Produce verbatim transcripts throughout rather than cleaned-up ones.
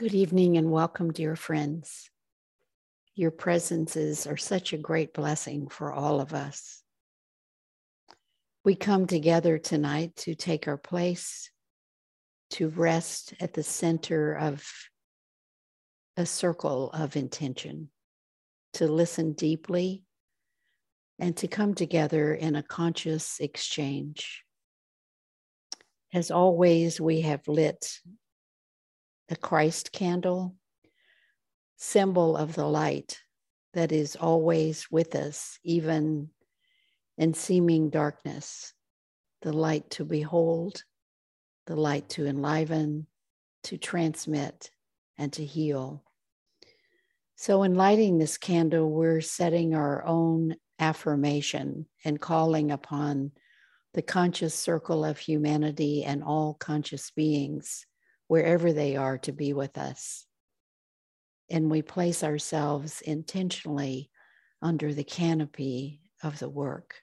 Good evening and welcome, dear friends. Your presences are such a great blessing for all of us. We come together tonight to take our place, to rest at the center of a circle of intention, to listen deeply, and to come together in a conscious exchange. As always, we have lit a Christ candle, symbol of the light that is always with us, even in seeming darkness, the light to behold, the light to enliven, to transmit, and to heal. So in lighting this candle, we're setting our own affirmation and calling upon the conscious circle of humanity and all conscious beings, wherever they are, to be with us. And we place ourselves intentionally under the canopy of the work.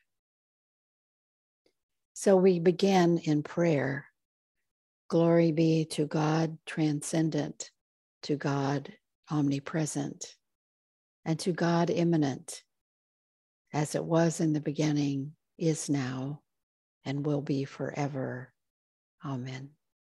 So we begin in prayer. Glory be to God transcendent, to God omnipresent, and to God immanent, as it was in the beginning, is now, and will be forever. Amen.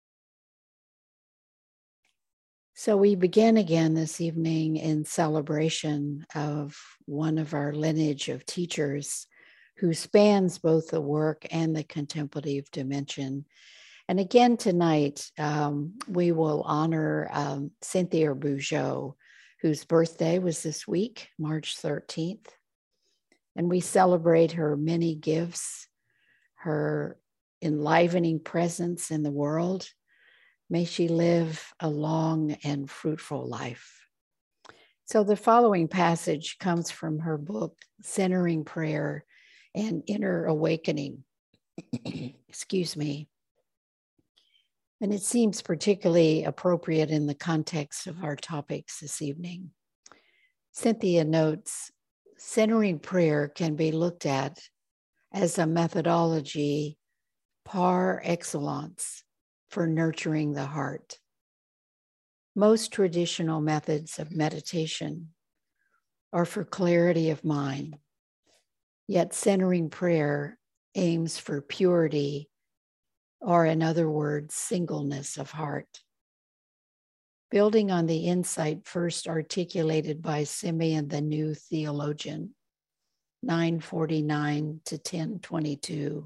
So we begin again this evening in celebration of one of our lineage of teachers who spans both the work and the contemplative dimension. And again tonight, um, we will honor um, Cynthia Bourgeault, whose birthday was this week, March thirteenth. And we celebrate her many gifts, her enlivening presence in the world. May she live a long and fruitful life. So the following passage comes from her book, Centering Prayer and Inner Awakening. Excuse me. And it seems particularly appropriate in the context of our topics this evening. Cynthia notes, centering prayer can be looked at as a methodology par excellence for nurturing the heart. Most traditional methods of meditation are for clarity of mind, yet centering prayer aims for purity, or in other words, singleness of heart. Building on the insight first articulated by Simeon the New Theologian, nine forty-nine to ten twenty-two,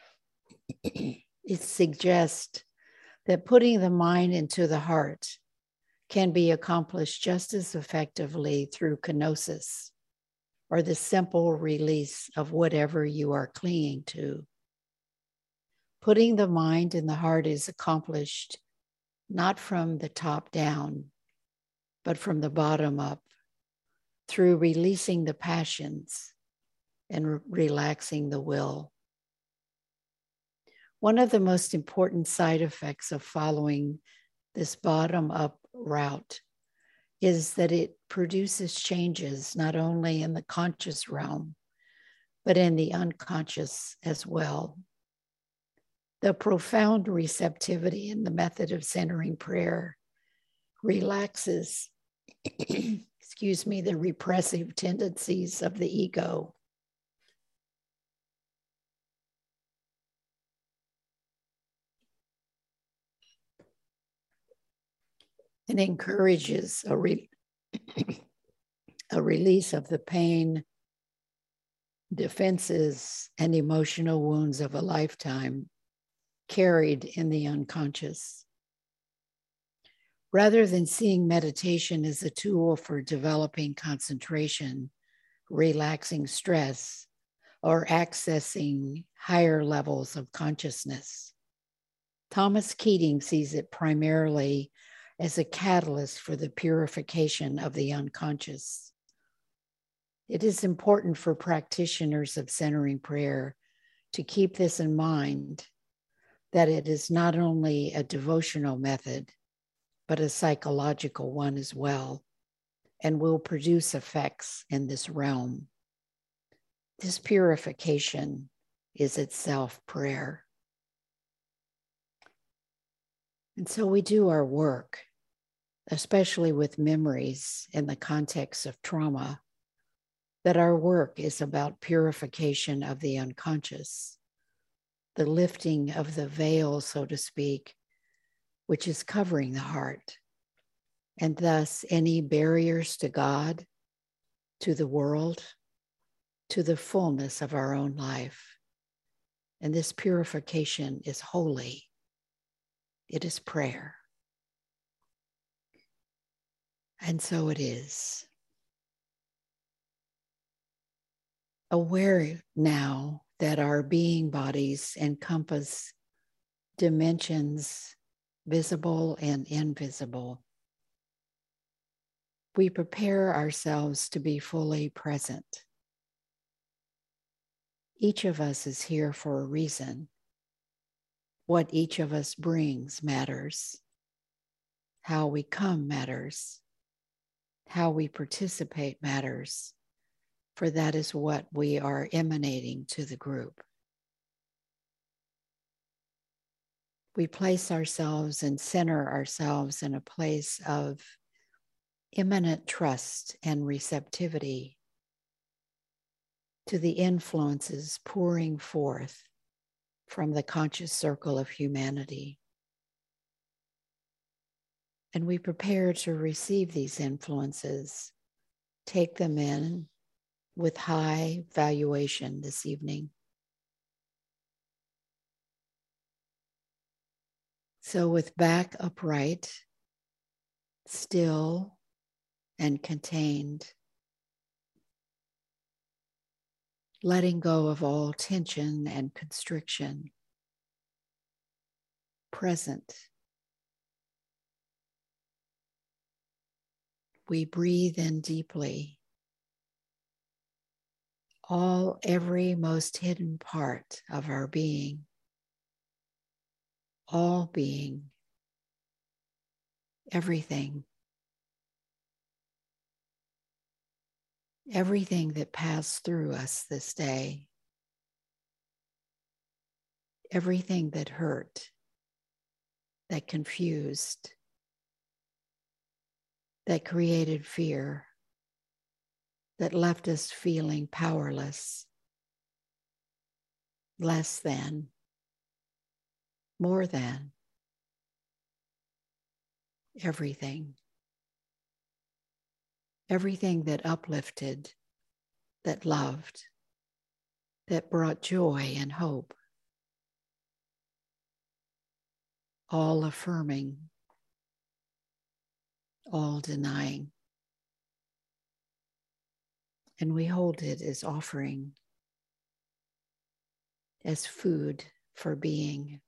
it suggests that putting the mind into the heart can be accomplished just as effectively through kenosis, or the simple release of whatever you are clinging to. Putting the mind in the heart is accomplished not from the top down, but from the bottom up, through releasing the passions and re- relaxing the will. One of the most important side effects of following this bottom-up route is that it produces changes not only in the conscious realm, but in the unconscious as well. The profound receptivity in the method of centering prayer relaxes, excuse me, the repressive tendencies of the ego. And encourages a, re- a release of the pain, defenses, and emotional wounds of a lifetime carried in the unconscious. Rather than seeing meditation as a tool for developing concentration, relaxing stress, or accessing higher levels of consciousness, Thomas Keating sees it primarily as a catalyst for the purification of the unconscious. It is important for practitioners of centering prayer to keep this in mind, that it is not only a devotional method, but a psychological one as well, and will produce effects in this realm. This purification is itself prayer. And so we do our work especially with memories in the context of trauma, that our work is about purification of the unconscious, the lifting of the veil, so to speak, which is covering the heart, and thus any barriers to God, to the world, to the fullness of our own life. And this purification is holy. It is prayer. And so it is. Aware now that our being bodies encompass dimensions visible and invisible, we prepare ourselves to be fully present. Each of us is here for a reason. What each of us brings matters. How we come matters. How we participate matters, for that is what we are emanating to the group. We place ourselves and center ourselves in a place of immanent trust and receptivity to the influences pouring forth from the conscious circle of humanity. And we prepare to receive these influences, take them in with high valuation this evening. So with back upright, still and contained, letting go of all tension and constriction, present. We breathe in deeply. All, every most hidden part of our being, all being, everything, everything that passed through us this day, everything that hurt, that confused, that created fear, that left us feeling powerless, less than, more than, everything. Everything that uplifted, that loved, that brought joy and hope, all affirming, all denying. And we hold it as offering, as food for being.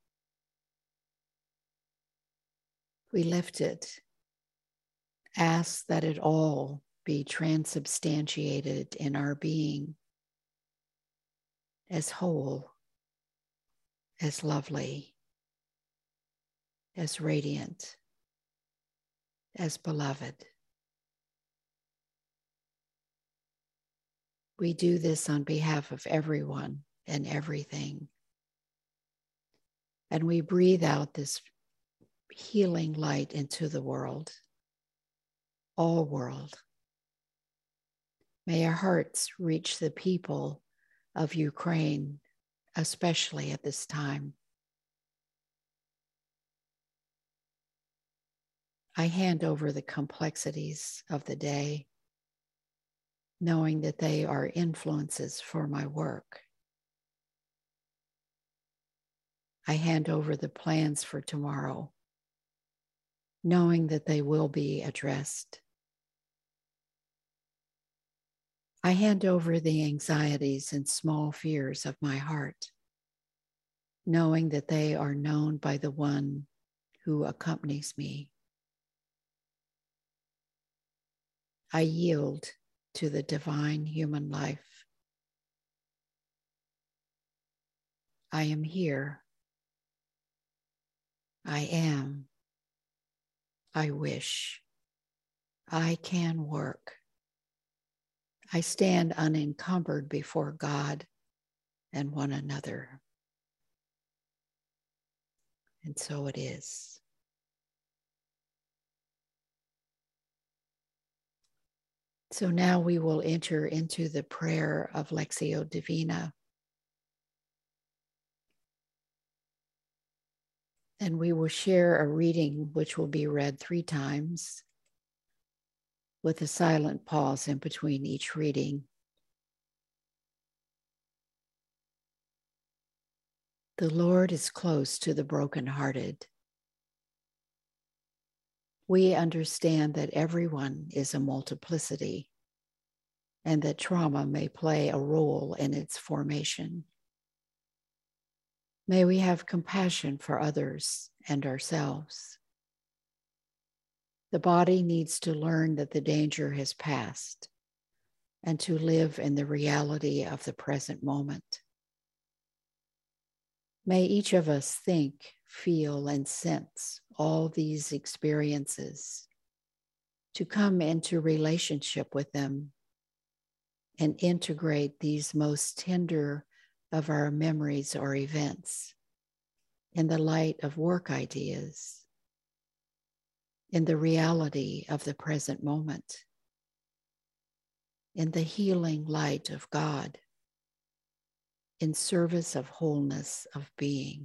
We lift it, ask that it all be transubstantiated in our being as whole, as lovely, as radiant, as beloved. We do this on behalf of everyone and everything. And we breathe out this healing light into the world, all world. May our hearts reach the people of Ukraine, especially at this time. I hand over the complexities of the day, knowing that they are influences for my work. I hand over the plans for tomorrow, knowing that they will be addressed. I hand over the anxieties and small fears of my heart, knowing that they are known by the one who accompanies me. I yield to the divine human life. I am here. I am. I wish. I can work. I stand unencumbered before God and one another. And so it is. So now we will enter into the prayer of Lectio Divina. And we will share a reading which will be read three times with a silent pause in between each reading. The Lord is close to the brokenhearted. We understand that everyone is a multiplicity and that trauma may play a role in its formation. May we have compassion for others and ourselves. The body needs to learn that the danger has passed and to live in the reality of the present moment. May each of us think, feel, and sense all these experiences, to come into relationship with them and integrate these most tender of our memories or events in the light of work ideas, in the reality of the present moment, in the healing light of God, in service of wholeness of being.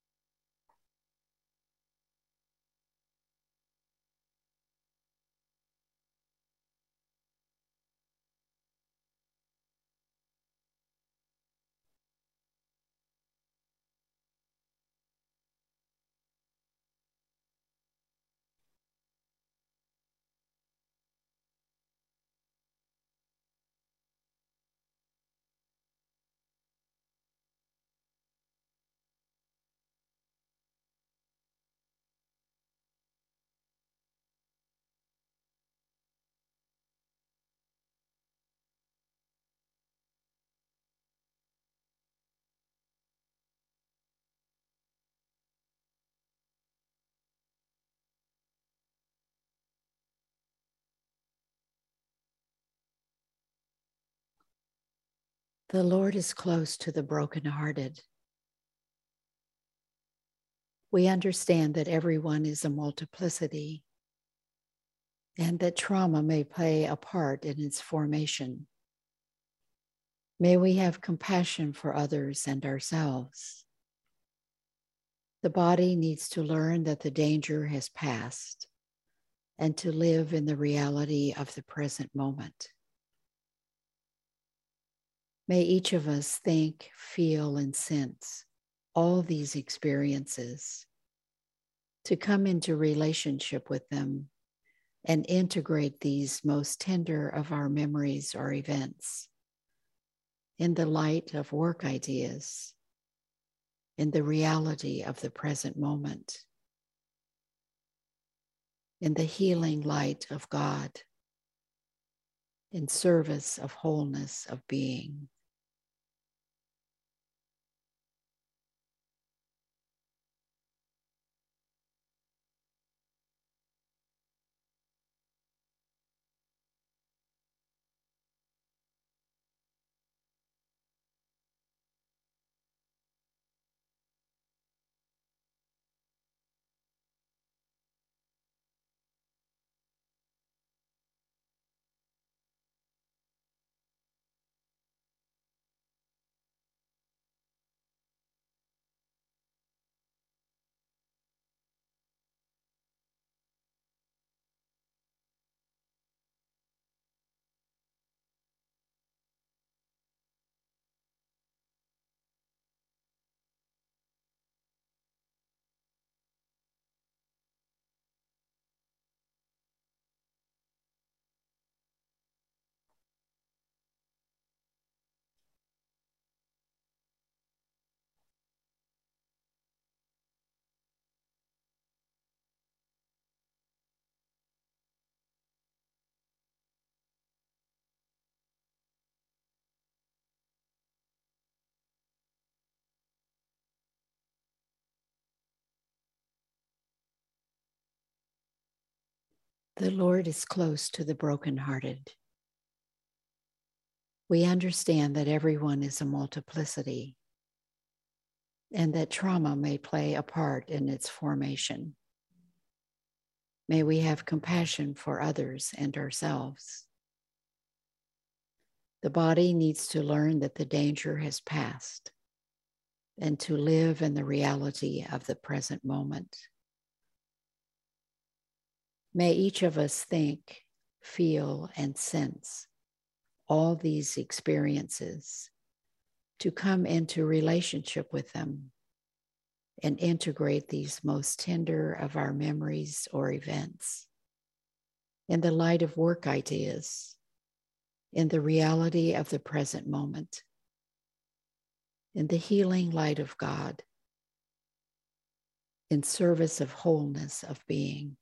The Lord is close to the brokenhearted. We understand that everyone is a multiplicity and that trauma may play a part in its formation. May we have compassion for others and ourselves. The body needs to learn that the danger has passed and to live in the reality of the present moment. May each of us think, feel, and sense all these experiences, to come into relationship with them and integrate these most tender of our memories or events in the light of work ideas, in the reality of the present moment, in the healing light of God, in service of wholeness of being. The Lord is close to the brokenhearted. We understand that everyone is a multiplicity and that trauma may play a part in its formation. May we have compassion for others and ourselves. The body needs to learn that the danger has passed and to live in the reality of the present moment. May each of us think, feel, and sense all these experiences to come into relationship with them and integrate these most tender of our memories or events in the light of work ideas, in the reality of the present moment, in the healing light of God, in service of wholeness of being.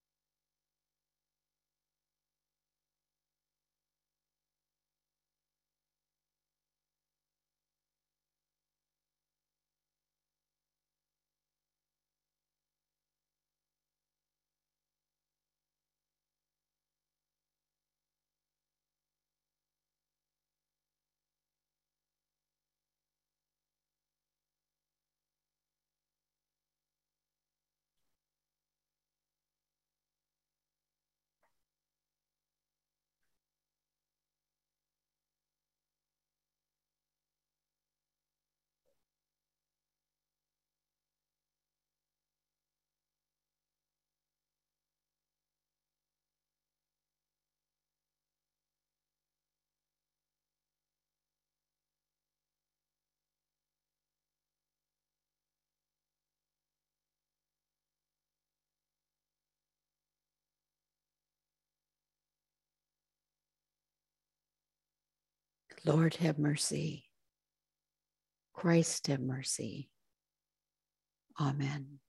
Lord, have mercy. Christ, have mercy. Amen.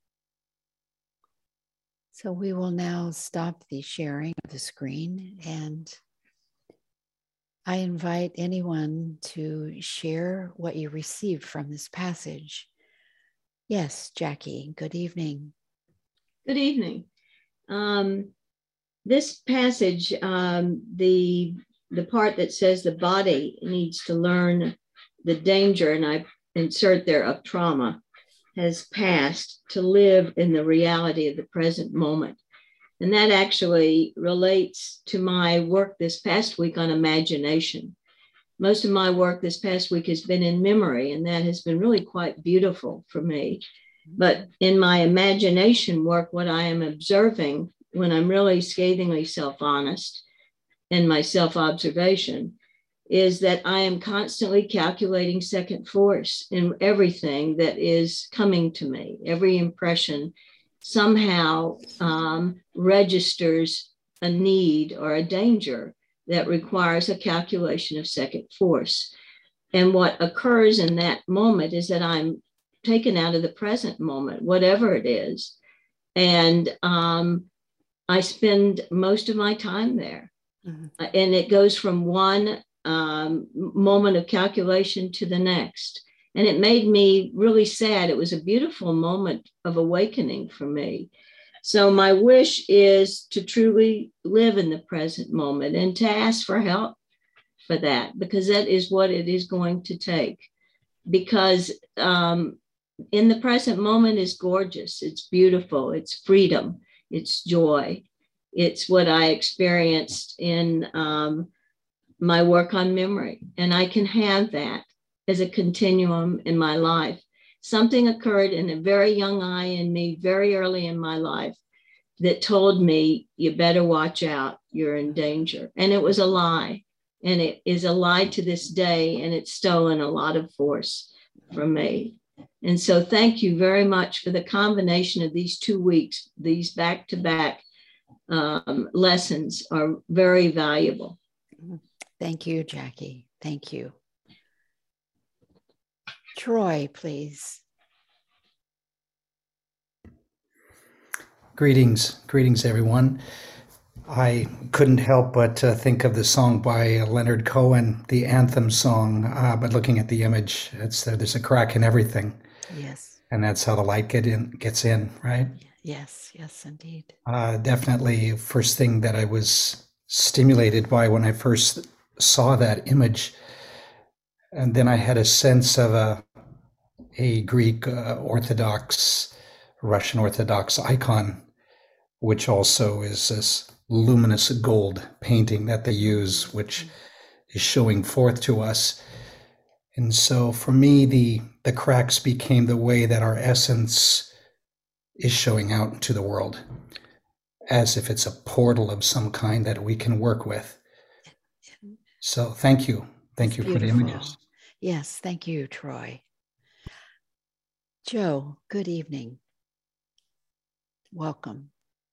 So we will now stop the sharing of the screen, and I invite anyone to share what you received from this passage. Yes, Jackie, good evening. Good evening. Um, this passage, um, the the part that says the body needs to learn the danger, and I insert there of trauma, has passed to live in the reality of the present moment. And that actually relates to my work this past week on imagination. Most of my work this past week has been in memory, and that has been really quite beautiful for me. But in my imagination work, what I am observing when I'm really scathingly self-honest in my self-observation is that I am constantly calculating second force in everything that is coming to me. Every impression somehow um, registers a need or a danger that requires a calculation of second force. And what occurs in that moment is that I'm taken out of the present moment, whatever it is. And um, I spend most of my time there. Mm-hmm. And it goes from one um, moment of calculation to the next. And it made me really sad. It was a beautiful moment of awakening for me. So my wish is to truly live in the present moment and to ask for help for that, because that is what it is going to take. Because um, in the present moment is gorgeous. It's beautiful. It's freedom. It's joy. It's what I experienced in um, my work on memory. And I can have that as a continuum in my life. Something occurred in a very young eye in me very early in my life that told me, you better watch out, you're in danger. And it was a lie. And it is a lie to this day. And it's stolen a lot of force from me. And so thank you very much for the combination of these two weeks. These back-to-back um, lessons are very valuable. Thank you, Jackie. Thank you. Troy, please. Greetings, greetings, everyone. I couldn't help but uh, think of the song by uh, Leonard Cohen, the anthem song, uh, but looking at the image, it's uh, there's a crack in everything. Yes. And that's how the light get in, gets in, right? Yes, yes, indeed. Uh, definitely first thing that I was stimulated by when I first saw that image. And then I had a sense of a, a Greek uh, Orthodox, Russian Orthodox icon, which also is this luminous gold painting that they use, which is showing forth to us. And so for me, the the cracks became the way that our essence is showing out into the world, as if it's a portal of some kind that we can work with. So thank you. Thank It's you beautiful. for the images. Yes, thank you, Troy. Joe, good evening. Welcome.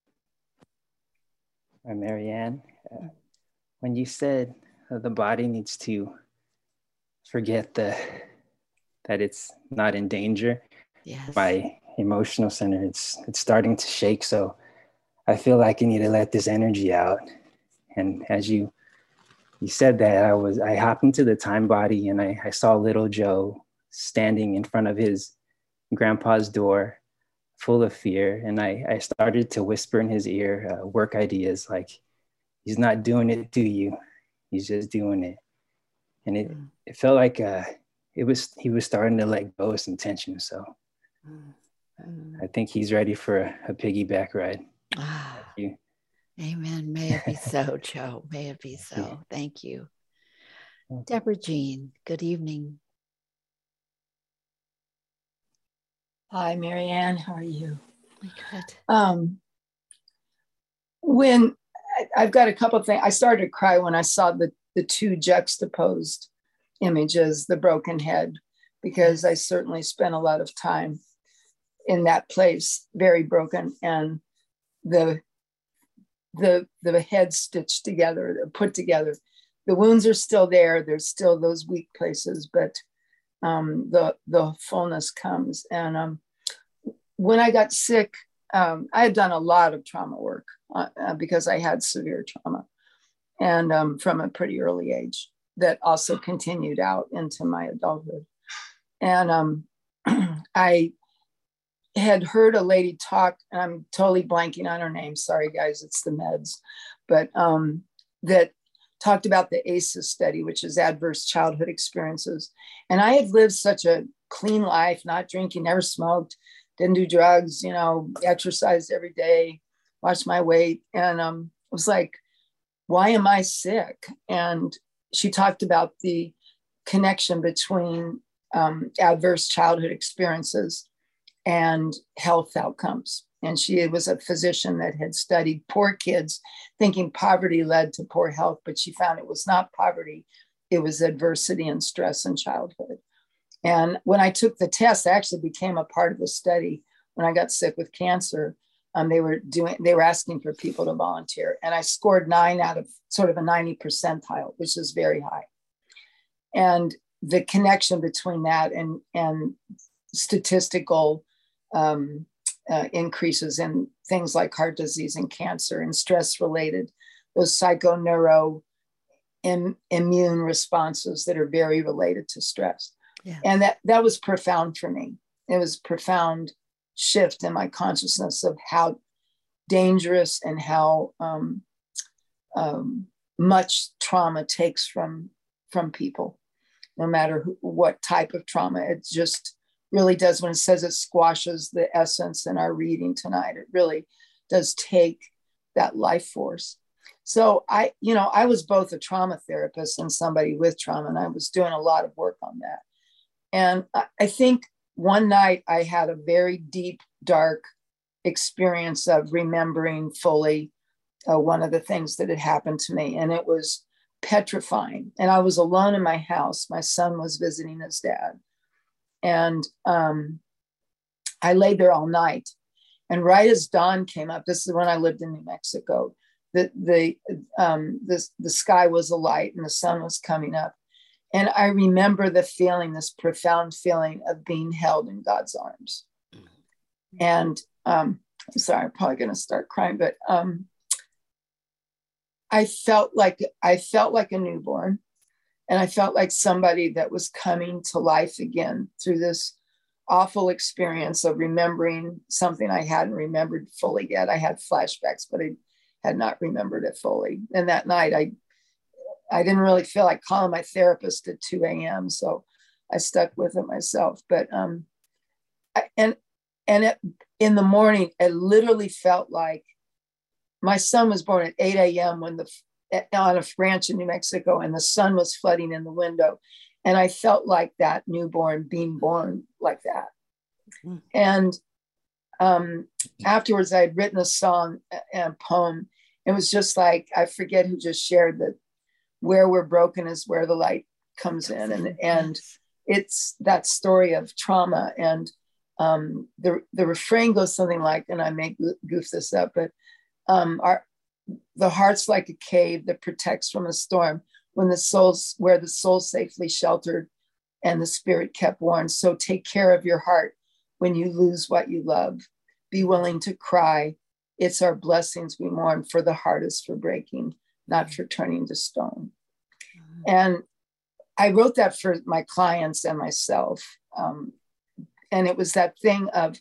Hi, Marianne. Uh, when you said uh, the body needs to forget the that it's not in danger, Yes. my emotional center, it's it's starting to shake. So I feel like I need to let this energy out. And as you you said that, I was I hopped into the time body and I, I saw little Joe standing in front of his grandpa's door, full of fear. And I, I started to whisper in his ear uh, work ideas like, he's not doing it to you, he's just doing it. And it, mm. it felt like uh, it was he was starting to let go of some tension. So mm. I think he's ready for a, a piggyback ride. Ah, Thank you. Amen. May it be so, Joe. May it be so. Thank you. Deborah Jean, good evening. Hi, Marianne. How are you? Good. Um, when I, I've got a couple of things, I started to cry when I saw the, the two juxtaposed images, the broken head, because I certainly spent a lot of time in that place, very broken, and the the the head stitched together, put together. The wounds are still there. There's still those weak places, but um, the the fullness comes. And um, when I got sick, um, I had done a lot of trauma work uh, uh, because I had severe trauma, and um, from a pretty early age, that also continued out into my adulthood. And um, I had heard a lady talk, and I'm totally blanking on her name. Sorry, guys, it's the meds, but um, that talked about the A C Es study, which is adverse childhood experiences. And I had lived such a clean life, not drinking, never smoked, didn't do drugs, you know, exercised every day, watched my weight. And um, I was like, why am I sick? And she talked about the connection between um, adverse childhood experiences and health outcomes. And she was a physician that had studied poor kids, thinking poverty led to poor health, but she found it was not poverty, it was adversity and stress in childhood. And when I took the test, I actually became a part of the study. When I got sick with cancer, um, they were doing, they were asking for people to volunteer. And I scored nine out of sort of a ninety percentile, which is very high. And the connection between that and, and statistical um, uh, increases in things like heart disease and cancer and stress related, those psychoneuro im- immune responses that are very related to stress. Yeah. And that, that was profound for me. It was a profound shift in my consciousness of how dangerous and how um, um, much trauma takes from, from people, no matter who, what type of trauma. It just really does, when it says it squashes the essence in our reading tonight, it really does take that life force. So I, you know, I was both a trauma therapist and somebody with trauma, and I was doing a lot of work on that. And I think one night I had a very deep, dark experience of remembering fully uh, one of the things that had happened to me. And it was petrifying. And I was alone in my house. My son was visiting his dad. And um, I lay there all night. And right as dawn came up, this is when I lived in New Mexico, the, the, um, the, the sky was alight and the sun was coming up. And I remember the feeling, this profound feeling of being held in God's arms. And um, I'm sorry, I'm probably going to start crying, but um, I felt like I felt like a newborn. And I felt like somebody that was coming to life again through this awful experience of remembering something I hadn't remembered fully yet. I had flashbacks, but I had not remembered it fully. And that night, I I didn't really feel like calling my therapist at two a.m. So I stuck with it myself. But um, I, and and it, in the morning, it literally felt like my son was born at eight a.m. when the on a ranch in New Mexico, and the sun was flooding in the window. And I felt like that newborn being born like that. Mm-hmm. And um, afterwards, I had written a song and a poem. It was just like, I forget who just shared that where we're broken is where the light comes in. And, and it's that story of trauma. And um, the, the refrain goes something like, and I may goof this up, but um, our, the heart's like a cave that protects from a storm when the soul's where the soul's safely sheltered and the spirit kept warm. So take care of your heart when you lose what you love. Be willing to cry. It's our blessings we mourn, for the heart is for breaking, not for turning to stone. Mm-hmm. And I wrote that for my clients and myself. Um, and it was that thing of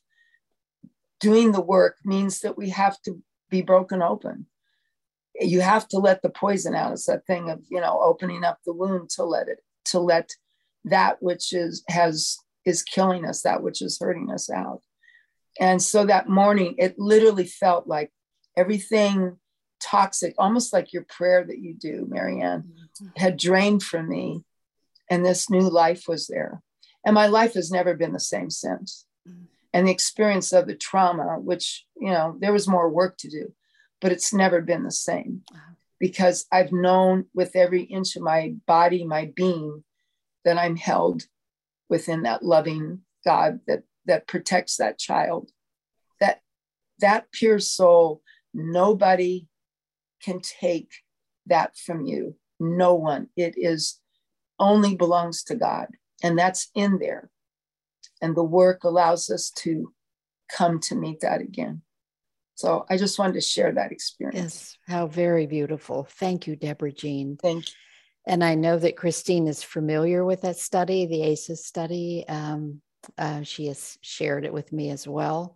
doing the work means that we have to be broken open. You have to let the poison out. It's that thing of, you know, opening up the wound to let it, to let that which is, has, is killing us, that which is hurting us out. And so that morning, it literally felt like everything toxic, almost like your prayer that you do, Marianne, mm-hmm. had drained from me. And this new life was there. And my life has never been the same since. Mm-hmm. And the experience of the trauma, which, you know, there was more work to do, but it's never been the same. Wow. Because I've known with every inch of my body, my being, that I'm held within that loving God that, that protects that child. That, that pure soul, nobody can take that from you. No one. It is only belongs to God. And that's in there. And the work allows us to come to meet that again. So I just wanted to share that experience. Yes, how very beautiful. Thank you, Deborah Jean. Thank you. And I know that Christine is familiar with that study, the A C Es study. Um, uh, she has shared it with me as well.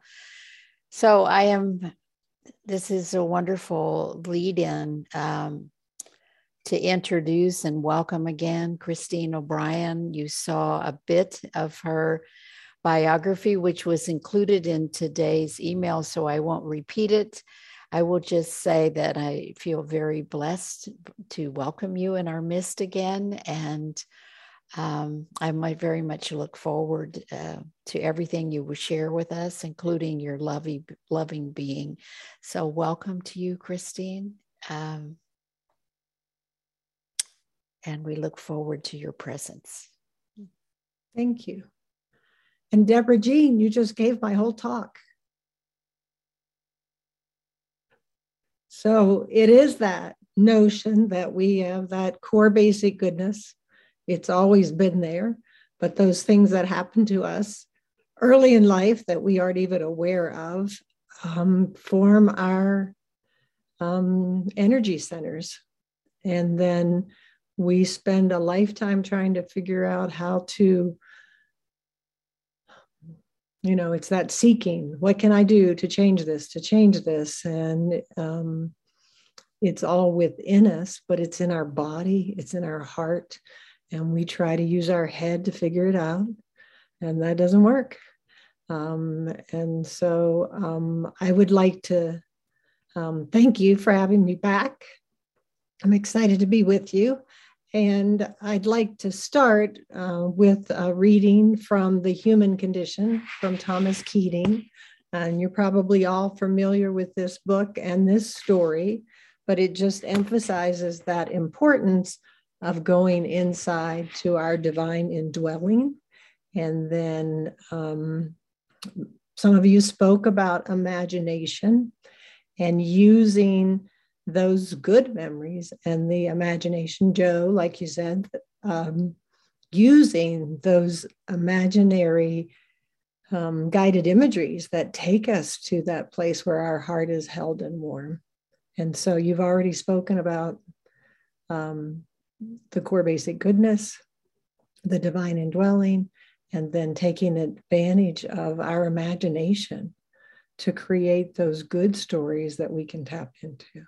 So I am, this is a wonderful lead in um, to introduce and welcome again Christine O'Brien. You saw a bit of her biography, which was included in today's email, so I won't repeat it. I will just say that I feel very blessed to welcome you in our midst again, and um, I might very much look forward uh, to everything you will share with us, including your loving, loving being. So welcome to you, Christine, um, and we look forward to your presence. Thank you. And Deborah Jean, you just gave my whole talk. So it is that notion that we have that core basic goodness. It's always been there, but those things that happen to us early in life that we aren't even aware of um, form our um, energy centers. And then we spend a lifetime trying to figure out how to, you know, it's that seeking. What can I do to change this, to change this? And um, it's all within us, but it's in our body, it's in our heart. And we try to use our head to figure it out. And that doesn't work. Um, and so um, I would like to um, thank you for having me back. I'm excited to be with you. And I'd like to start uh, with a reading from The Human Condition from Thomas Keating. And you're probably all familiar with this book and this story, but it just emphasizes that importance of going inside to our divine indwelling. And then um, some of you spoke about imagination and using those good memories and the imagination, Joe, like you said, um, using those imaginary um, guided imageries that take us to that place where our heart is held and warm. And so you've already spoken about um, the core basic goodness, the divine indwelling, and then taking advantage of our imagination to create those good stories that we can tap into.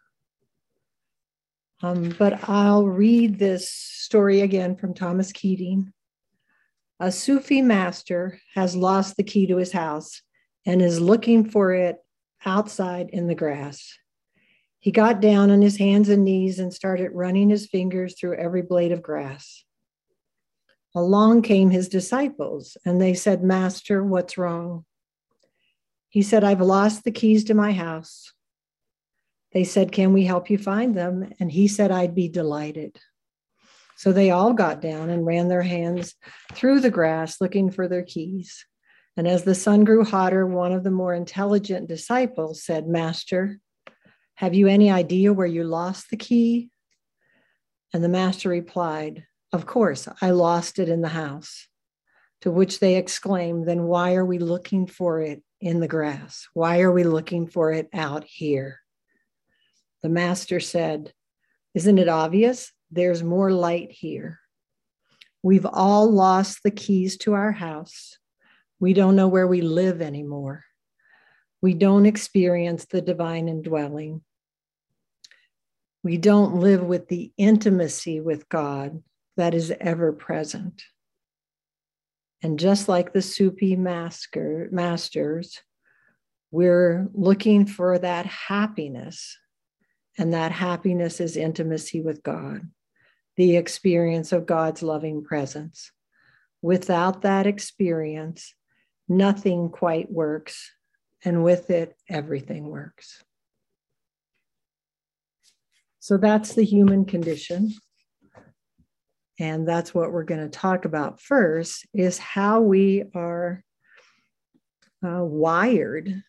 Um, but I'll read this story again from Thomas Keating. A Sufi master has lost the key to his house and is looking for it outside in the grass. He got down on his hands and knees and started running his fingers through every blade of grass. Along came his disciples, and they said, "Master, what's wrong?" He said, "I've lost the keys to my house." They said, "Can we help you find them?" And he said, "I'd be delighted." So they all got down and ran their hands through the grass looking for their keys. And as the sun grew hotter, one of the more intelligent disciples said, "Master, have you any idea where you lost the key?" And the master replied, "Of course, I lost it in the house." To which they exclaimed, "Then why are we looking for it in the grass? Why are we looking for it out here?" The master said, "Isn't it obvious? There's more light here. We've all lost the keys to our house. We don't know where we live anymore. We don't experience the divine indwelling. We don't live with the intimacy with God that is ever present. And just like the Sufi master, masters, we're looking for that happiness. And that happiness is intimacy with God, the experience of God's loving presence. Without that experience, nothing quite works. And with it, everything works. So that's the human condition. And that's what we're going to talk about first, is how we are uh, wired.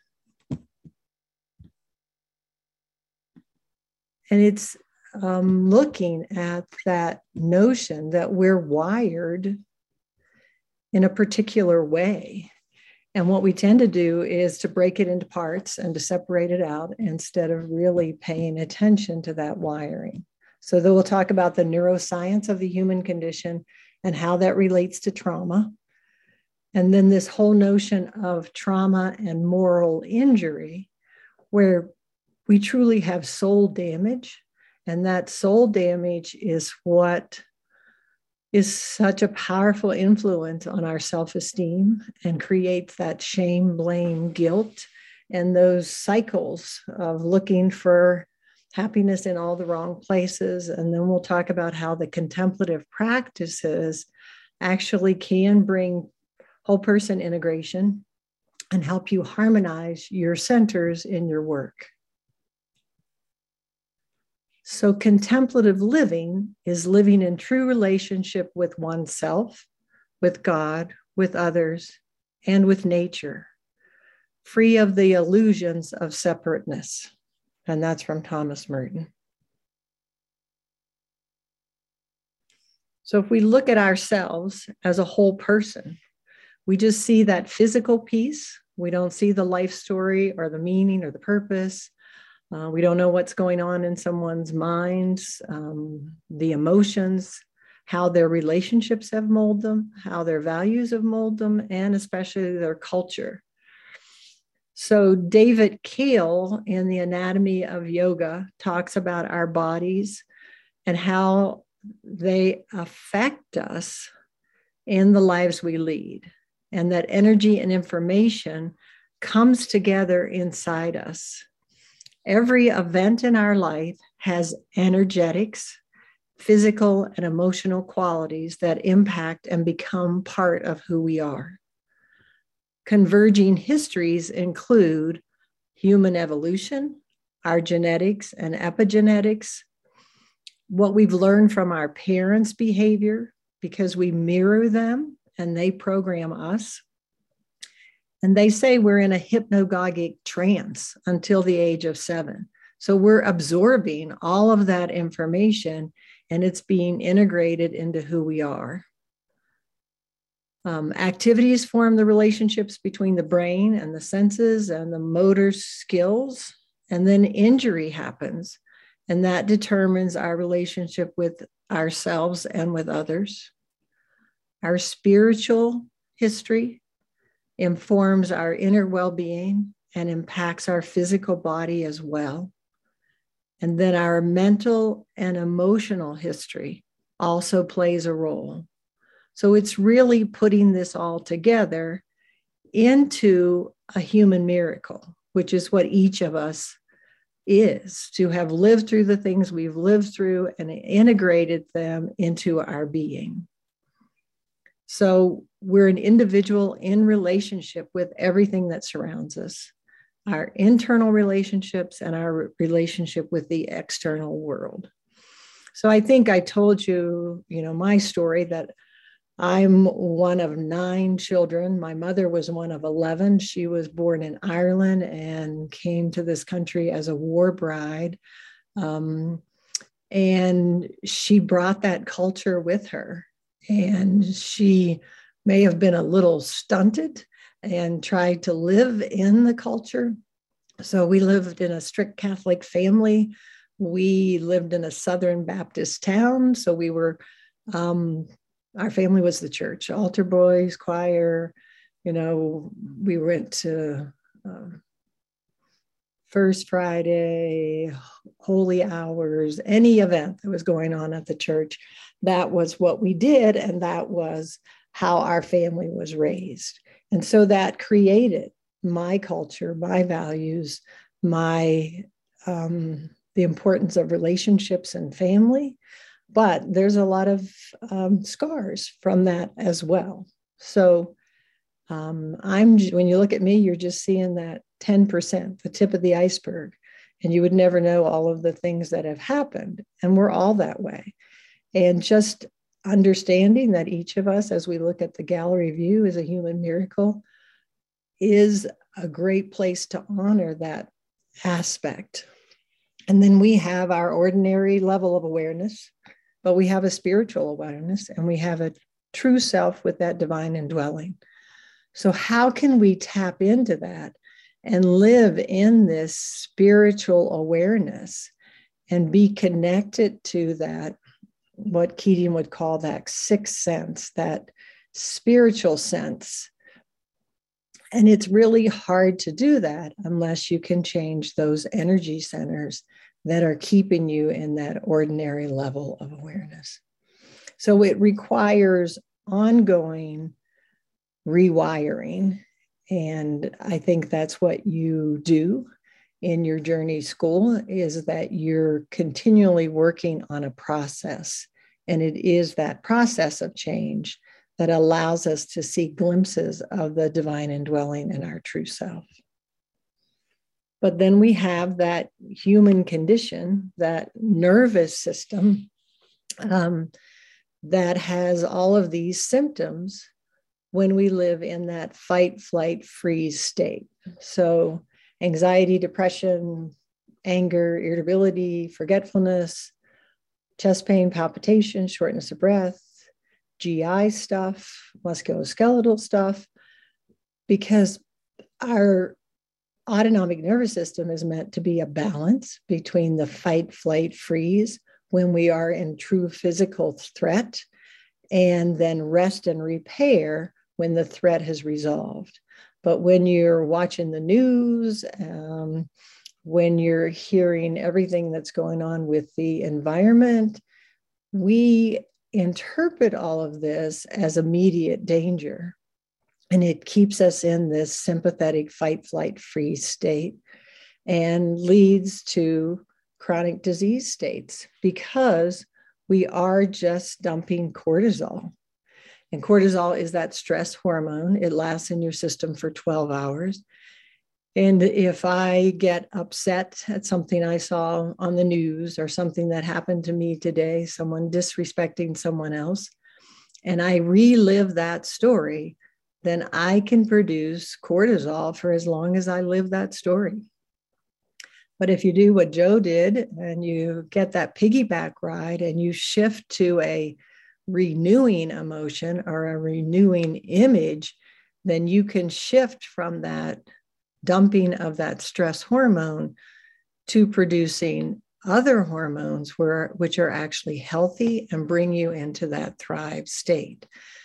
And it's um, looking at that notion that we're wired in a particular way. And what we tend to do is to break it into parts and to separate it out instead of really paying attention to that wiring. So then we'll talk about the neuroscience of the human condition and how that relates to trauma. And then this whole notion of trauma and moral injury, where we truly have soul damage. And that soul damage is what is such a powerful influence on our self-esteem and creates that shame, blame, guilt, and those cycles of looking for happiness in all the wrong places. And then we'll talk about how the contemplative practices actually can bring whole person integration and help you harmonize your centers in your work. So contemplative living is living in true relationship with oneself, with God, with others, and with nature, free of the illusions of separateness. And that's from Thomas Merton. So if we look at ourselves as a whole person, we just see that physical piece. We don't see the life story or the meaning or the purpose. Uh, we don't know what's going on in someone's minds, um, the emotions, how their relationships have molded them, how their values have molded them, and especially their culture. So David Kale in The Anatomy of Yoga talks about our bodies and how they affect us in the lives we lead, and that energy and information comes together inside us. Every event in our life has energetics, physical and emotional qualities that impact and become part of who we are. Converging histories include human evolution, our genetics and epigenetics, what we've learned from our parents' behavior, because we mirror them and they program us. And they say we're in a hypnagogic trance until the age of seven. So we're absorbing all of that information and it's being integrated into who we are. Um, activities form the relationships between the brain and the senses and the motor skills. And then injury happens. And that determines our relationship with ourselves and with others. Our spiritual history informs our inner well-being and impacts our physical body as well. And then our mental and emotional history also plays a role. So it's really putting this all together into a human miracle, which is what each of us is to have lived through the things we've lived through and integrated them into our being. So we're an individual in relationship with everything that surrounds us, our internal relationships and our relationship with the external world. So I think I told you, you know, my story that I'm one of nine children. My mother was one of eleven. She was born in Ireland and came to this country as a war bride. Um, and she brought that culture with her. And she may have been a little stunted and tried to live in the culture. So we lived in a strict Catholic family. We lived in a Southern Baptist town. So we were, um, our family was the church, altar boys, choir. You know, we went to uh, First Friday, holy hours, any event that was going on at the church. That was what we did. And that was how our family was raised. And so that created my culture, my values, my, um, the importance of relationships and family. But there's a lot of um, scars from that as well. So um, I'm, when you look at me, you're just seeing that ten percent, the tip of the iceberg, and you would never know all of the things that have happened. And we're all that way. And just understanding that each of us, as we look at the gallery view, is a human miracle, is a great place to honor that aspect. And then we have our ordinary level of awareness, but we have a spiritual awareness, and we have a true self with that divine indwelling. So how can we tap into that and live in this spiritual awareness and be connected to that, what Keating would call that sixth sense, that spiritual sense? And it's really hard to do that unless you can change those energy centers that are keeping you in that ordinary level of awareness. So it requires ongoing rewiring. And I think that's what you do in your journey school, is that you're continually working on a process. And it is that process of change that allows us to see glimpses of the divine indwelling in our true self. But then we have that human condition, that nervous system um, that has all of these symptoms when we live in that fight, flight, freeze state. So anxiety, depression, anger, irritability, forgetfulness, chest pain, palpitation, shortness of breath, G I stuff, musculoskeletal stuff, because our autonomic nervous system is meant to be a balance between the fight, flight, freeze when we are in true physical threat, and then rest and repair when the threat has resolved. But when you're watching the news, um, when you're hearing everything that's going on with the environment, we interpret all of this as immediate danger. And it keeps us in this sympathetic fight, flight, freeze state, and leads to chronic disease states because we are just dumping cortisol. And cortisol is that stress hormone. It lasts in your system for twelve hours. And if I get upset at something I saw on the news or something that happened to me today, someone disrespecting someone else, and I relive that story, then I can produce cortisol for as long as I live that story. But if you do what Joe did and you get that piggyback ride and you shift to a renewing emotion or a renewing image, then you can shift from that dumping of that stress hormone to producing other hormones where, which are actually healthy and bring you into that thrive state.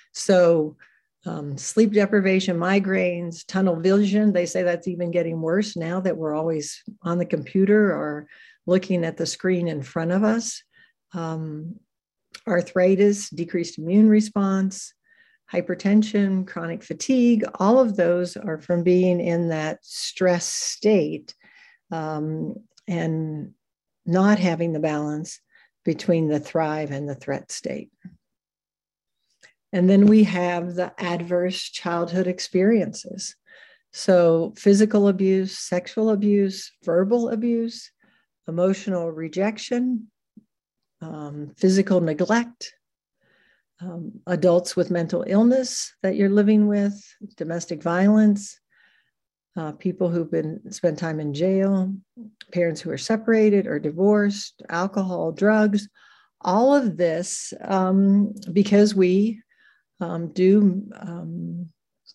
So um, sleep deprivation, migraines, tunnel vision, they say that's even getting worse now that we're always on the computer or looking at the screen in front of us. Um, arthritis, decreased immune response, hypertension, chronic fatigue, all of those are from being in that stress state. Um, and not having the balance between the thrive and the threat state. And then we have the adverse childhood experiences. So physical abuse, sexual abuse, verbal abuse, emotional rejection, um, physical neglect, um, adults with mental illness that you're living with, domestic violence, uh, people who've been spent time in jail, parents who are separated or divorced, alcohol, drugs, all of this um, because we um, do um,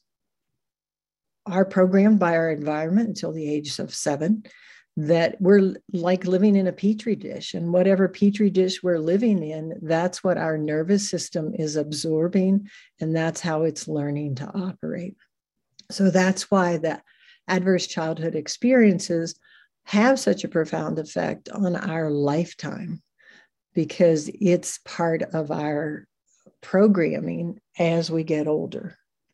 are programmed by our environment until the age of seven, that we're like living in a petri dish, and whatever petri dish we're living in, that's what our nervous system is absorbing, and that's how it's learning to operate. So that's why the adverse childhood experiences have such a profound effect on our lifetime, because it's part of our programming as we get older.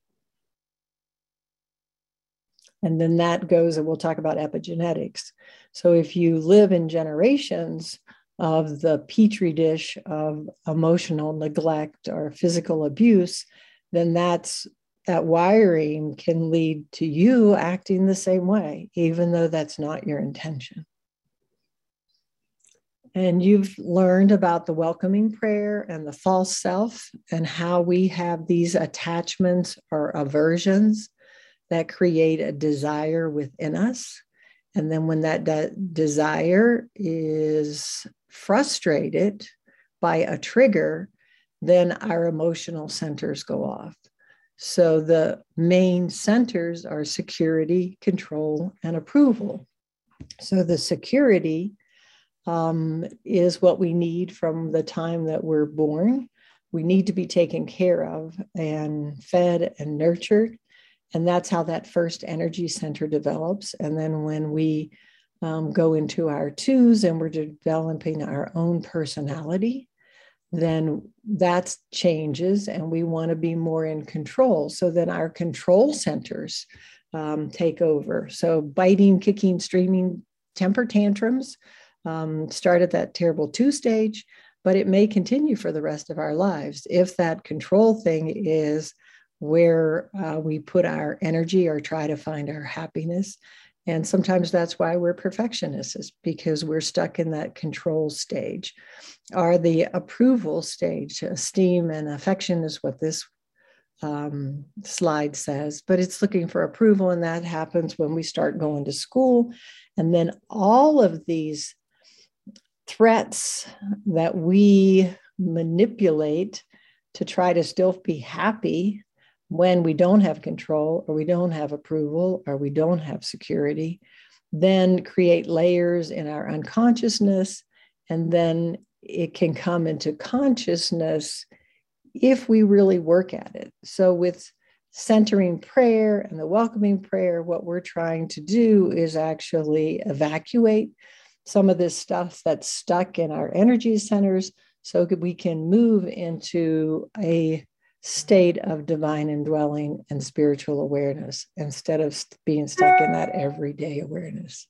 And then that goes, and we'll talk about epigenetics. So if you live in generations of the petri dish of emotional neglect or physical abuse, then that's that wiring can lead to you acting the same way, even though that's not your intention. And you've learned about the welcoming prayer and the false self, and how we have these attachments or aversions that create a desire within us. And then when that de- desire is frustrated by a trigger, then our emotional centers go off. So the main centers are security, control, and approval. So the security um, is what we need from the time that we're born. We need to be taken care of and fed and nurtured. And that's how that first energy center develops. And then when we um, go into our twos and we're developing our own personality, then that changes and we want to be more in control. So then our control centers um, take over. So biting, kicking, screaming, temper tantrums um, start at that terrible two stage, but it may continue for the rest of our lives if that control thing is where uh, we put our energy or try to find our happiness. And sometimes that's why we're perfectionists, is because we're stuck in that control stage. Or the approval stage, esteem and affection is what this um, slide says, but it's looking for approval, and that happens when we start going to school. And then all of these threats that we manipulate to try to still be happy when we don't have control, or we don't have approval, or we don't have security, then create layers in our unconsciousness. And then it can come into consciousness if we really work at it. So with centering prayer and the welcoming prayer, what we're trying to do is actually evacuate some of this stuff that's stuck in our energy centers, so that we can move into a state of divine indwelling and spiritual awareness instead of being stuck in that everyday awareness.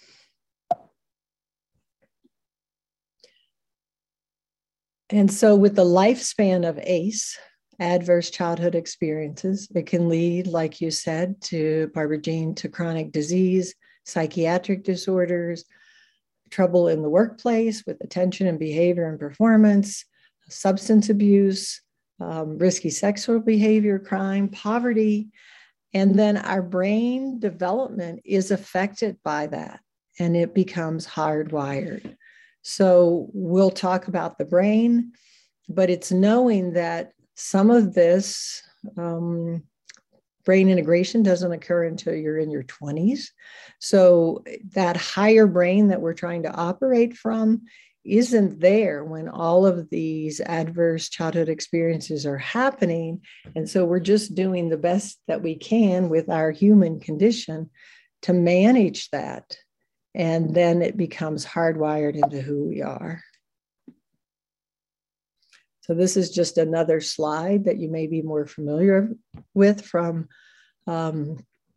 And so with the lifespan of A C E, adverse childhood experiences, it can lead, like you said, to Barbara Jean, to chronic disease, psychiatric disorders, trouble in the workplace with attention and behavior and performance, substance abuse, Um, risky sexual behavior, crime, poverty, and then our brain development is affected by that, and it becomes hardwired. So we'll talk about the brain, but it's knowing that some of this um, brain integration doesn't occur until you're in your twenties. So that higher brain that we're trying to operate from isn't there when all of these adverse childhood experiences are happening. And so we're just doing the best that we can with our human condition to manage that. And then it becomes hardwired into who we are. So this is just another slide that you may be more familiar with from um,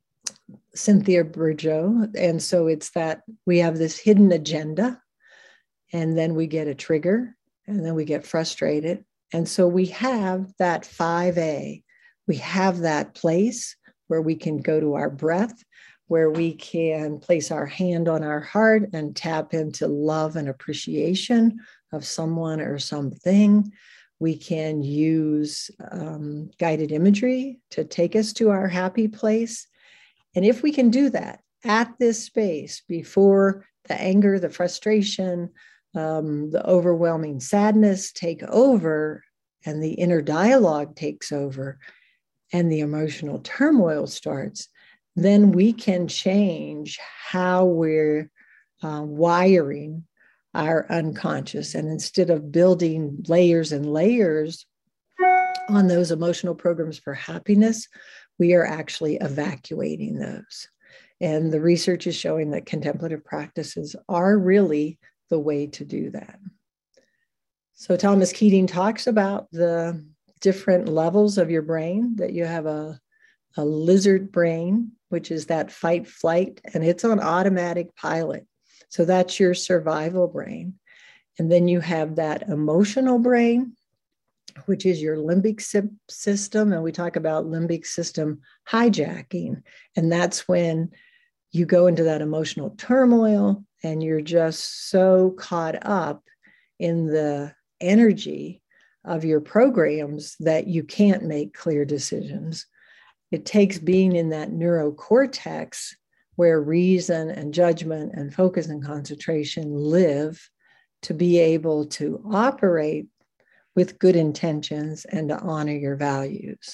Cynthia Bourgeault. And so it's that we have this hidden agenda, and then we get a trigger, and then we get frustrated. And so we have that five A. We have that place where we can go to our breath, where we can place our hand on our heart and tap into love and appreciation of someone or something. We can use um, guided imagery to take us to our happy place. And if we can do that at this space before the anger, the frustration, um, the overwhelming sadness take over, and the inner dialogue takes over, and the emotional turmoil starts, then we can change how we're uh, wiring our unconscious. And instead of building layers and layers on those emotional programs for happiness, we are actually evacuating those. And the research is showing that contemplative practices are really the way to do that. So Thomas Keating talks about the different levels of your brain, that you have a, a lizard brain, which is that fight flight, and it's on automatic pilot. So that's your survival brain. And then you have that emotional brain, which is your limbic system. And we talk about limbic system hijacking. And that's when you go into that emotional turmoil and you're just so caught up in the energy of your programs that you can't make clear decisions. It takes being in that neurocortex where reason and judgment and focus and concentration live to be able to operate with good intentions and to honor your values.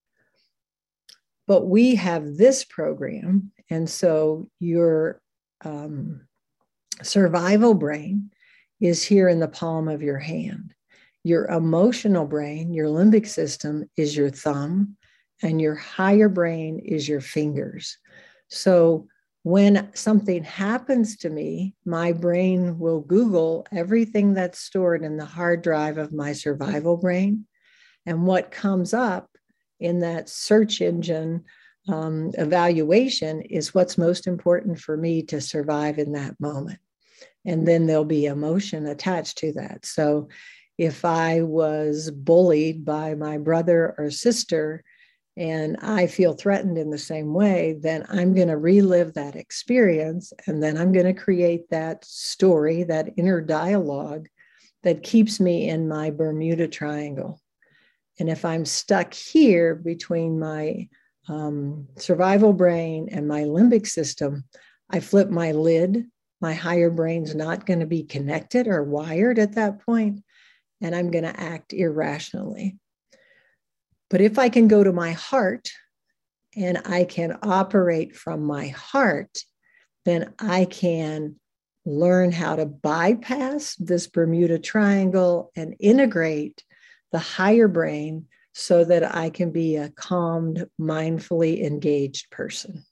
But we have this program, and so your um, survival brain is here in the palm of your hand. Your emotional brain, your limbic system, is your thumb, and your higher brain is your fingers. So when something happens to me, my brain will Google everything that's stored in the hard drive of my survival brain. And what comes up in that search engine um, evaluation is what's most important for me to survive in that moment. And then there'll be emotion attached to that. So if I was bullied by my brother or sister, and I feel threatened in the same way, then I'm going to relive that experience. And then I'm going to create that story, that inner dialogue that keeps me in my Bermuda Triangle. And if I'm stuck here between my um, survival brain and my limbic system, I flip my lid. My higher brain's not going to be connected or wired at that point, and I'm going to act irrationally. But if I can go to my heart and I can operate from my heart, then I can learn how to bypass this Bermuda Triangle and integrate the higher brain so that I can be a calmed, mindfully engaged person.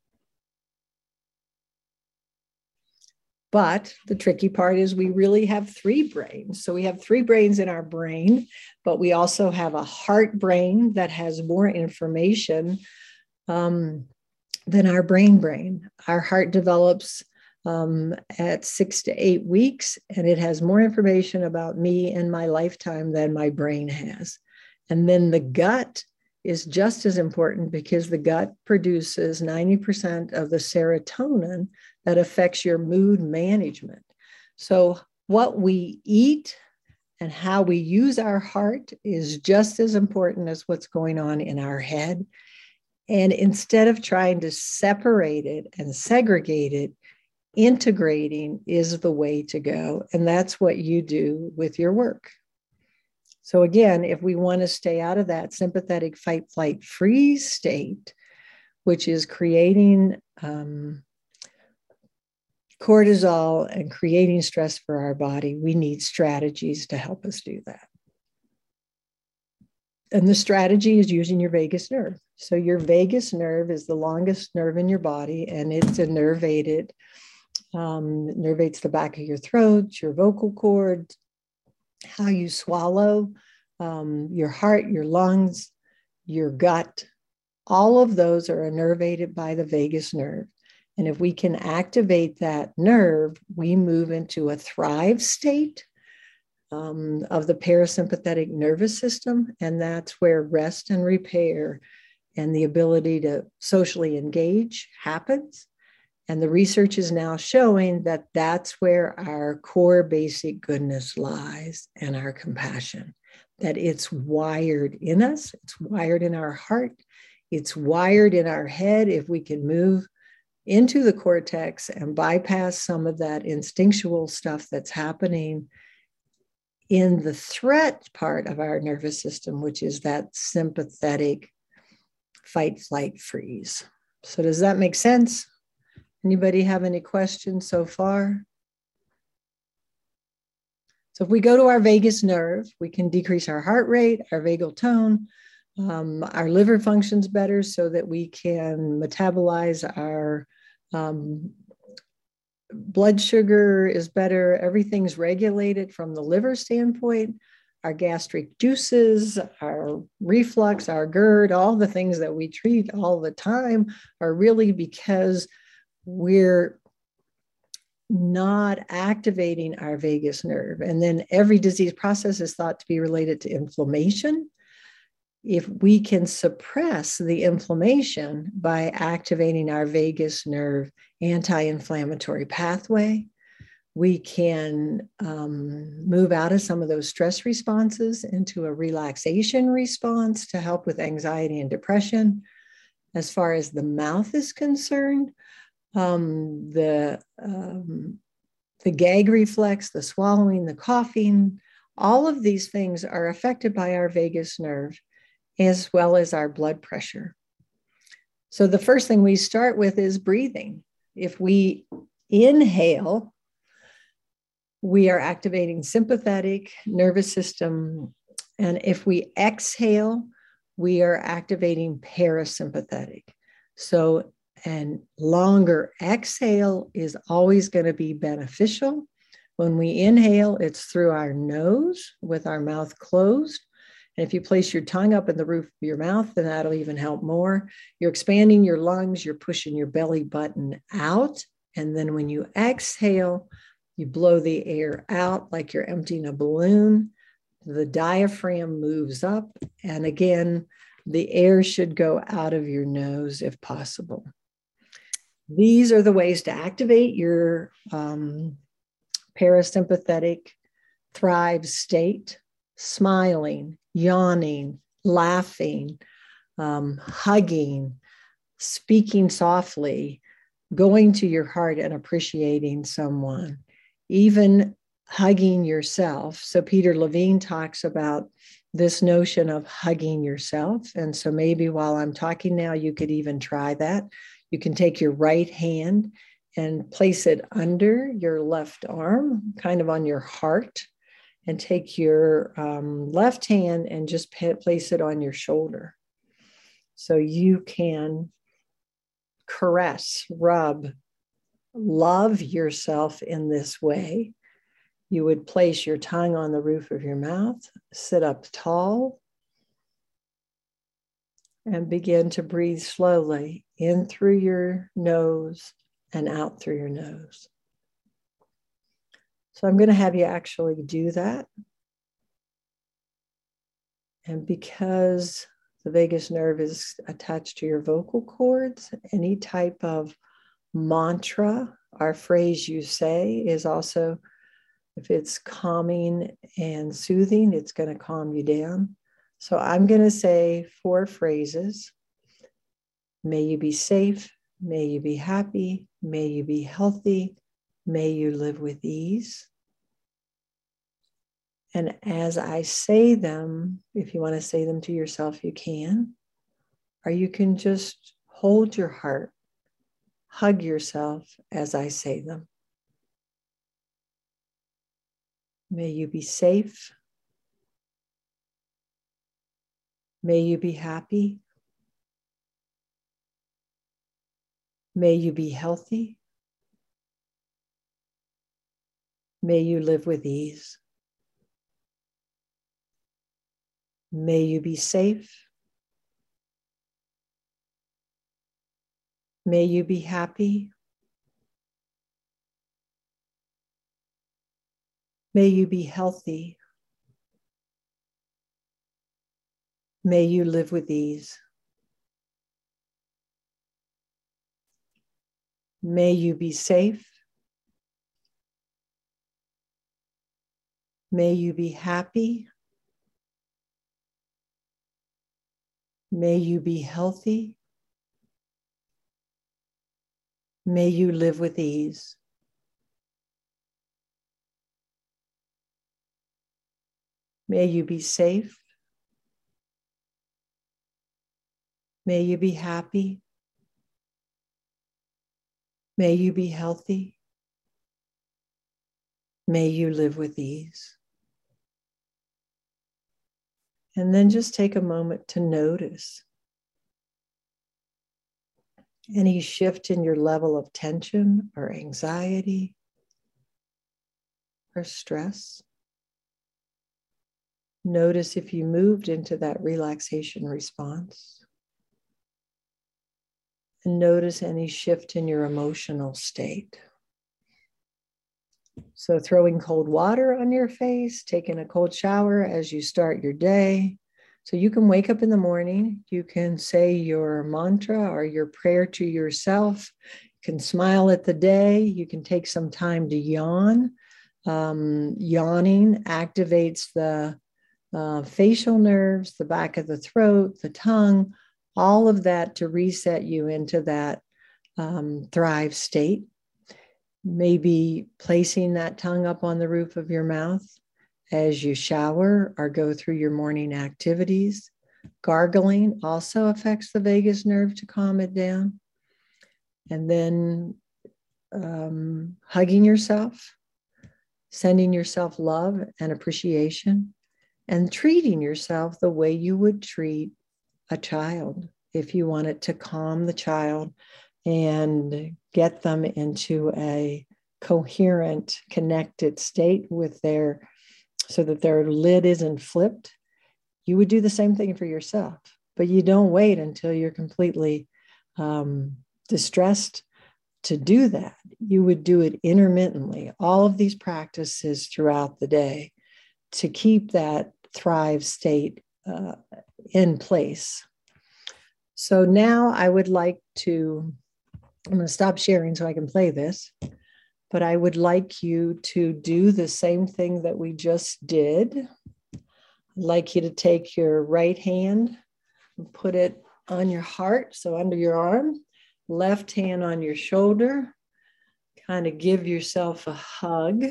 But the tricky part is we really have three brains. So we have three brains in our brain, but we also have a heart brain that has more information um, than our brain brain. Our heart develops um, at six to eight weeks, and it has more information about me and my lifetime than my brain has. And then the gut is just as important because the gut produces ninety percent of the serotonin that affects your mood management. So what we eat and how we use our heart is just as important as what's going on in our head. And instead of trying to separate it and segregate it, integrating is the way to go. And that's what you do with your work. So again, if we want to stay out of that sympathetic fight, flight, freeze state, which is creating um, cortisol and creating stress for our body, we need strategies to help us do that. And the strategy is using your vagus nerve. So your vagus nerve is the longest nerve in your body, and it's innervated. Um, it nervates the back of your throat, your vocal cord, how you swallow, um, your heart, your lungs, your gut, All of those are innervated by the vagus nerve. And if we can activate that nerve, we move into a thrive state um, of the parasympathetic nervous system. And that's where rest and repair and the ability to socially engage happens. And the research is now showing that that's where our core basic goodness lies and our compassion, that it's wired in us, it's wired in our heart, it's wired in our head. If we can move into the cortex and bypass some of that instinctual stuff that's happening in the threat part of our nervous system, which is that sympathetic fight, flight, freeze. So does that make sense? Anybody have any questions so far? So if we go to our vagus nerve, we can decrease our heart rate, our vagal tone, um, our liver functions better so that we can metabolize our um, blood sugar is better. Everything's regulated from the liver standpoint. Our gastric juices, our reflux, our GERD, all the things that we treat all the time are really because we're not activating our vagus nerve. And then every disease process is thought to be related to inflammation. If we can suppress the inflammation by activating our vagus nerve anti-inflammatory pathway, we can um, move out of some of those stress responses into a relaxation response to help with anxiety and depression. As far as the mouth is concerned, um, the, um, the gag reflex, the swallowing, the coughing, all of these things are affected by our vagus nerve as well as our blood pressure. So the first thing we start with is breathing. If we inhale, we are activating sympathetic nervous system. And if we exhale, we are activating parasympathetic. So an longer exhale is always going to be beneficial. When we inhale, it's through our nose with our mouth closed. And if you place your tongue up in the roof of your mouth, then that'll even help more. You're expanding your lungs, you're pushing your belly button out. And then when you exhale, you blow the air out like you're emptying a balloon. The diaphragm moves up. And again, the air should go out of your nose if possible. These are the ways to activate your um, parasympathetic thrive state: smiling, yawning, laughing, um, hugging, speaking softly, going to your heart and appreciating someone, even hugging yourself. So Peter Levine talks about this notion of hugging yourself. And so maybe while I'm talking now, you could even try that. You can take your right hand and place it under your left arm, kind of on your heart, and take your um, left hand and just place it on your shoulder. So you can caress, rub, love yourself in this way. You would place your tongue on the roof of your mouth, sit up tall, and begin to breathe slowly in through your nose and out through your nose. So I'm going to have you actually do that. And because the vagus nerve is attached to your vocal cords, any type of mantra or phrase you say is also, if it's calming and soothing, it's going to calm you down. So I'm going to say four phrases. May you be safe. May you be happy. May you be healthy. May you live with ease. And as I say them, if you want to say them to yourself, you can. Or you can just hold your heart, hug yourself as I say them. May you be safe. May you be happy. May you be healthy. May you live with ease. May you be safe. May you be happy. May you be healthy. May you live with ease. May you be safe. May you be happy. May you be healthy. May you live with ease. May you be safe. May you be happy. May you be healthy. May you live with ease. And then just take a moment to notice any shift in your level of tension or anxiety or stress. Notice if you moved into that relaxation response. And notice any shift in your emotional state. So throwing cold water on your face, taking a cold shower as you start your day. So you can wake up in the morning, you can say your mantra or your prayer to yourself, you can smile at the day, you can take some time to yawn. Um, yawning activates the uh, facial nerves, the back of the throat, the tongue, all of that to reset you into that um, thrive state. Maybe placing that tongue up on the roof of your mouth as you shower or go through your morning activities. Gargling also affects the vagus nerve to calm it down. And then um, hugging yourself, sending yourself love and appreciation, and treating yourself the way you would treat a child if you wanted to calm the child and get them into a coherent, connected state with their, so that their lid isn't flipped. You would do the same thing for yourself, but you don't wait until you're completely um, distressed to do that. You would do it intermittently, all of these practices throughout the day to keep that thrive state uh, in place. So now I would like to, I'm going to stop sharing so I can play this, but I would like you to do the same thing that we just did. I'd like you to take your right hand and put it on your heart, so under your arm, left hand on your shoulder, kind of give yourself a hug.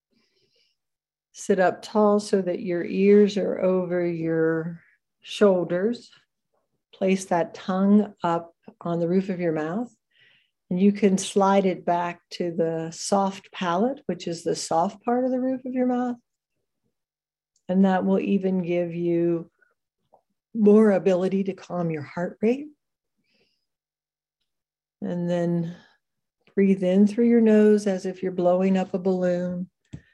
Sit up tall so that your ears are over your shoulders. Place that tongue up on the roof of your mouth. And you can slide it back to the soft palate, which is the soft part of the roof of your mouth. And that will even give you more ability to calm your heart rate. And then breathe in through your nose as if you're blowing up a balloon.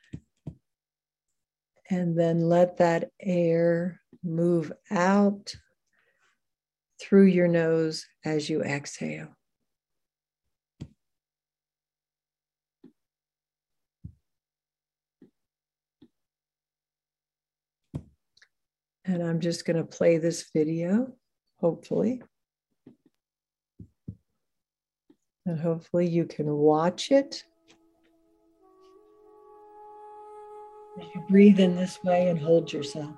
And then let that air move out through your nose as you exhale. And I'm just going to play this video, hopefully. And hopefully you can watch it. You breathe in this way and hold yourself.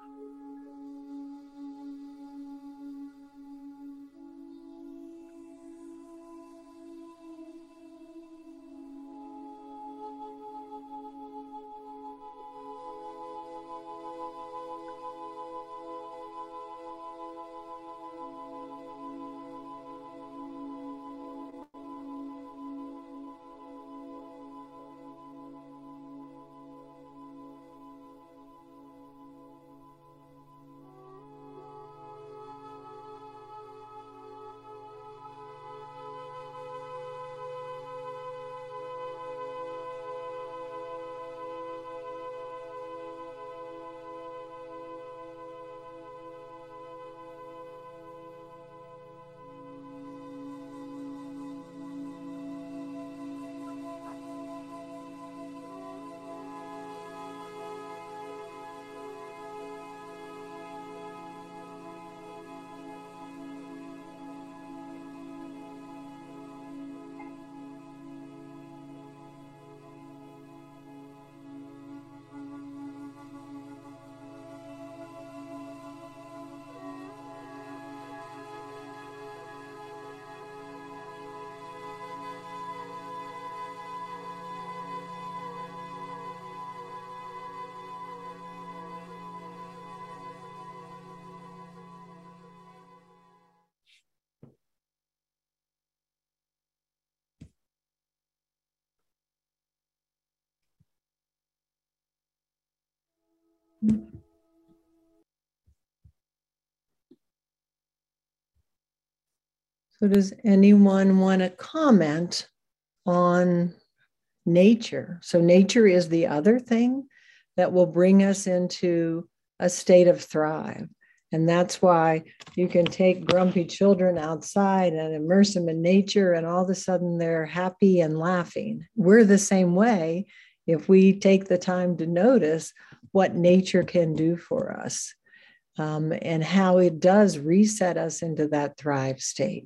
So does anyone want to comment on nature? So nature is the other thing that will bring us into a state of thrive. And that's why you can take grumpy children outside and immerse them in nature, and all of a sudden they're happy and laughing. We're the same way if we take the time to notice what nature can do for us, um, and how it does reset us into that thrive state.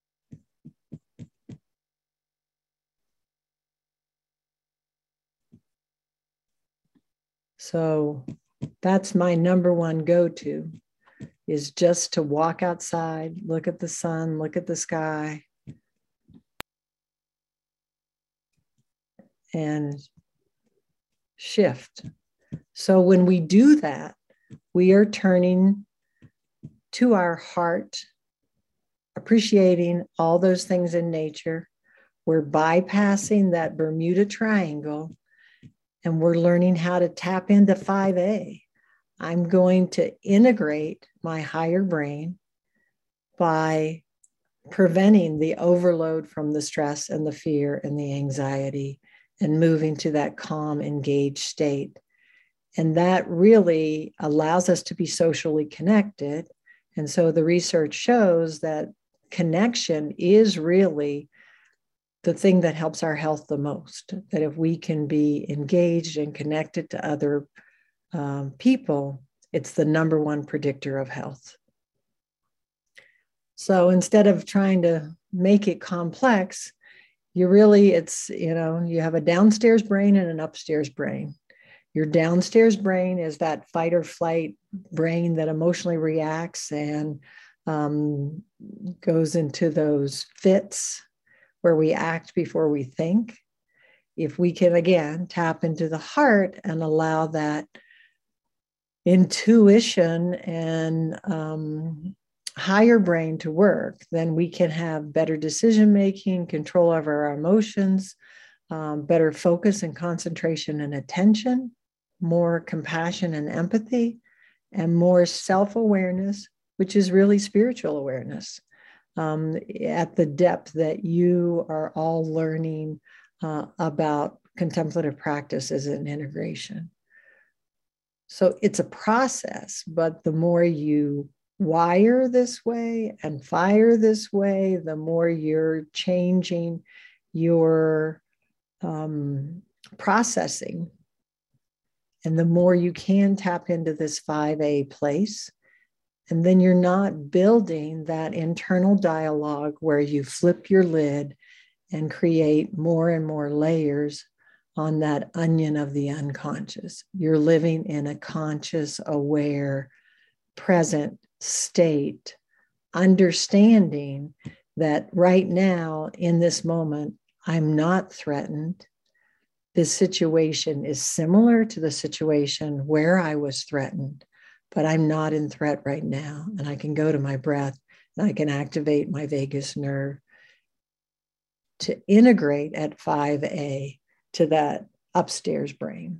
So that's my number one go-to, is just to walk outside, look at the sun, look at the sky, and shift. So when we do that, we are turning to our heart, appreciating all those things in nature. We're bypassing that Bermuda Triangle, and we're learning how to tap into five A. I'm going to integrate my higher brain by preventing the overload from the stress and the fear and the anxiety, and moving to that calm, engaged state. And that really allows us to be socially connected. And so the research shows that connection is really the thing that helps our health the most. That if we can be engaged and connected to other um, people, it's the number one predictor of health. So instead of trying to make it complex, you really, it's, you know, you have a downstairs brain and an upstairs brain. Your downstairs brain is that fight or flight brain that emotionally reacts and um, goes into those fits where we act before we think. If we can, again, tap into the heart and allow that intuition and um, higher brain to work, then we can have better decision making, control over our emotions, um, better focus and concentration and attention, more compassion and empathy, and more self-awareness, which is really spiritual awareness, um, at the depth that you are all learning uh, about contemplative practices and integration. So it's a process, but the more you wire this way and fire this way, the more you're changing your um, processing. And the more you can tap into this five A place. And then you're not building that internal dialogue where you flip your lid and create more and more layers on that onion of the unconscious. You're living in a conscious, aware, present state, understanding that right now, in this moment, I'm not threatened. This situation is similar to the situation where I was threatened, but I'm not in threat right now. And I can go to my breath and I can activate my vagus nerve to integrate at five A to that upstairs brain.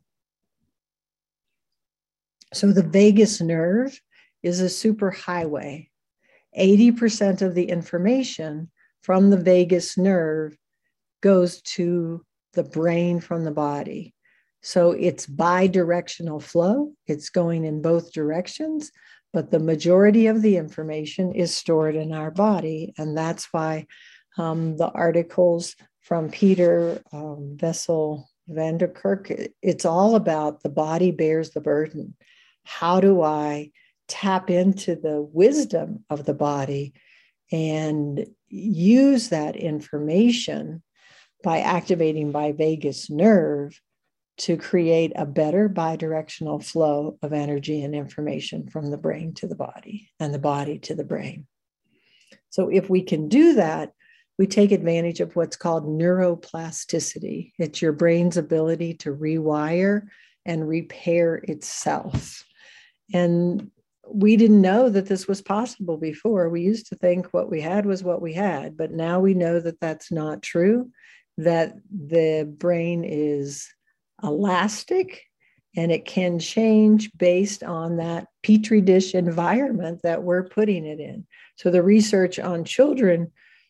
So the vagus nerve is a superhighway. eighty percent of the information from the vagus nerve goes to the brain from the body. So it's bi-directional flow. It's going in both directions, but the majority of the information is stored in our body. And that's why um, the articles from Peter um, Vessel van der Kerk, it's all about the body bears the burden. How do I tap into the wisdom of the body and use that information by activating my vagus nerve to create a better bidirectional flow of energy and information from the brain to the body and the body to the brain. So if we can do that, we take advantage of what's called neuroplasticity. It's your brain's ability to rewire and repair itself. And we didn't know that this was possible before. We used to think what we had was what we had, but now we know that that's not true, that the brain is elastic and it can change based on that petri dish environment that we're putting it in. So the research on children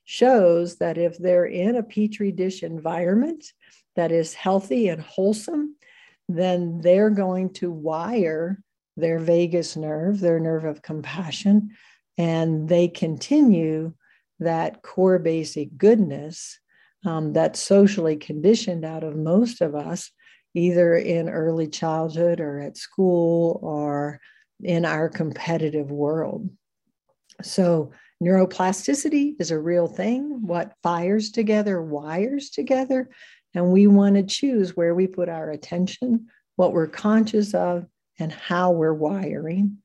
shows that if they're in a petri dish environment that is healthy and wholesome, then they're going to wire their vagus nerve, their nerve of compassion, and they continue that core basic goodness um, that's socially conditioned out of most of us, either in early childhood or at school or in our competitive world. So neuroplasticity is a real thing. What fires together, wires together. And we want to choose where we put our attention, what we're conscious of, and how we're wiring.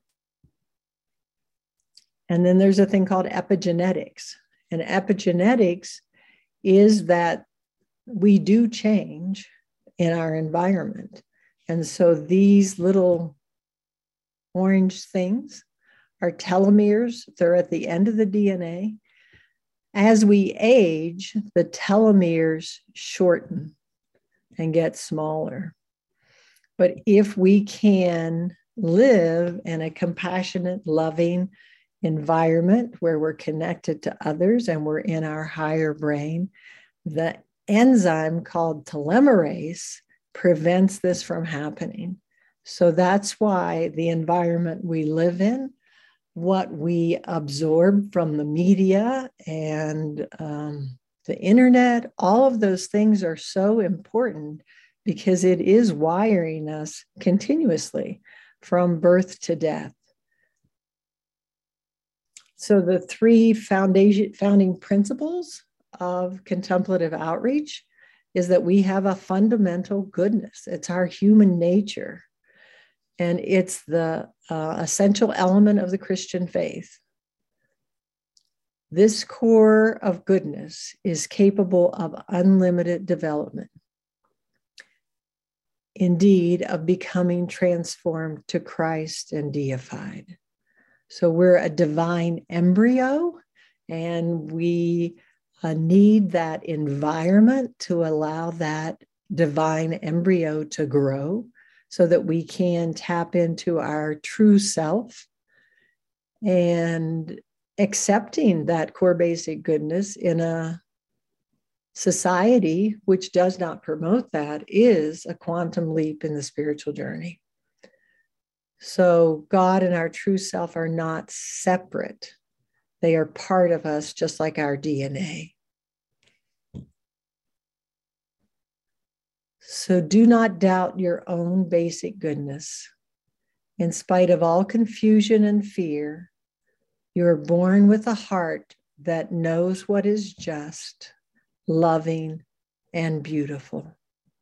And then there's a thing called epigenetics. And epigenetics is that we do change in our environment. And so these little orange things are telomeres. They're at the end of the D N A. As we age, the telomeres shorten and get smaller. But if we can live in a compassionate, loving environment where we're connected to others and we're in our higher brain, the enzyme called telomerase prevents this from happening. So that's why the environment we live in, what we absorb from the media and um, the internet, all of those things are so important because it is wiring us continuously from birth to death. So the three foundation, founding principles of contemplative outreach is that we have a fundamental goodness. It's our human nature. And it's the uh, essential element of the Christian faith. This core of goodness is capable of unlimited development. Indeed, of becoming transformed to Christ and deified. So we're a divine embryo, and we uh, need that environment to allow that divine embryo to grow so that we can tap into our true self and accepting that core basic goodness in a society which does not promote that is a quantum leap in the spiritual journey. So God and our true self are not separate. They are part of us, just like our D N A. So do not doubt your own basic goodness. In spite of all confusion and fear, you are born with a heart that knows what is just, loving, and beautiful.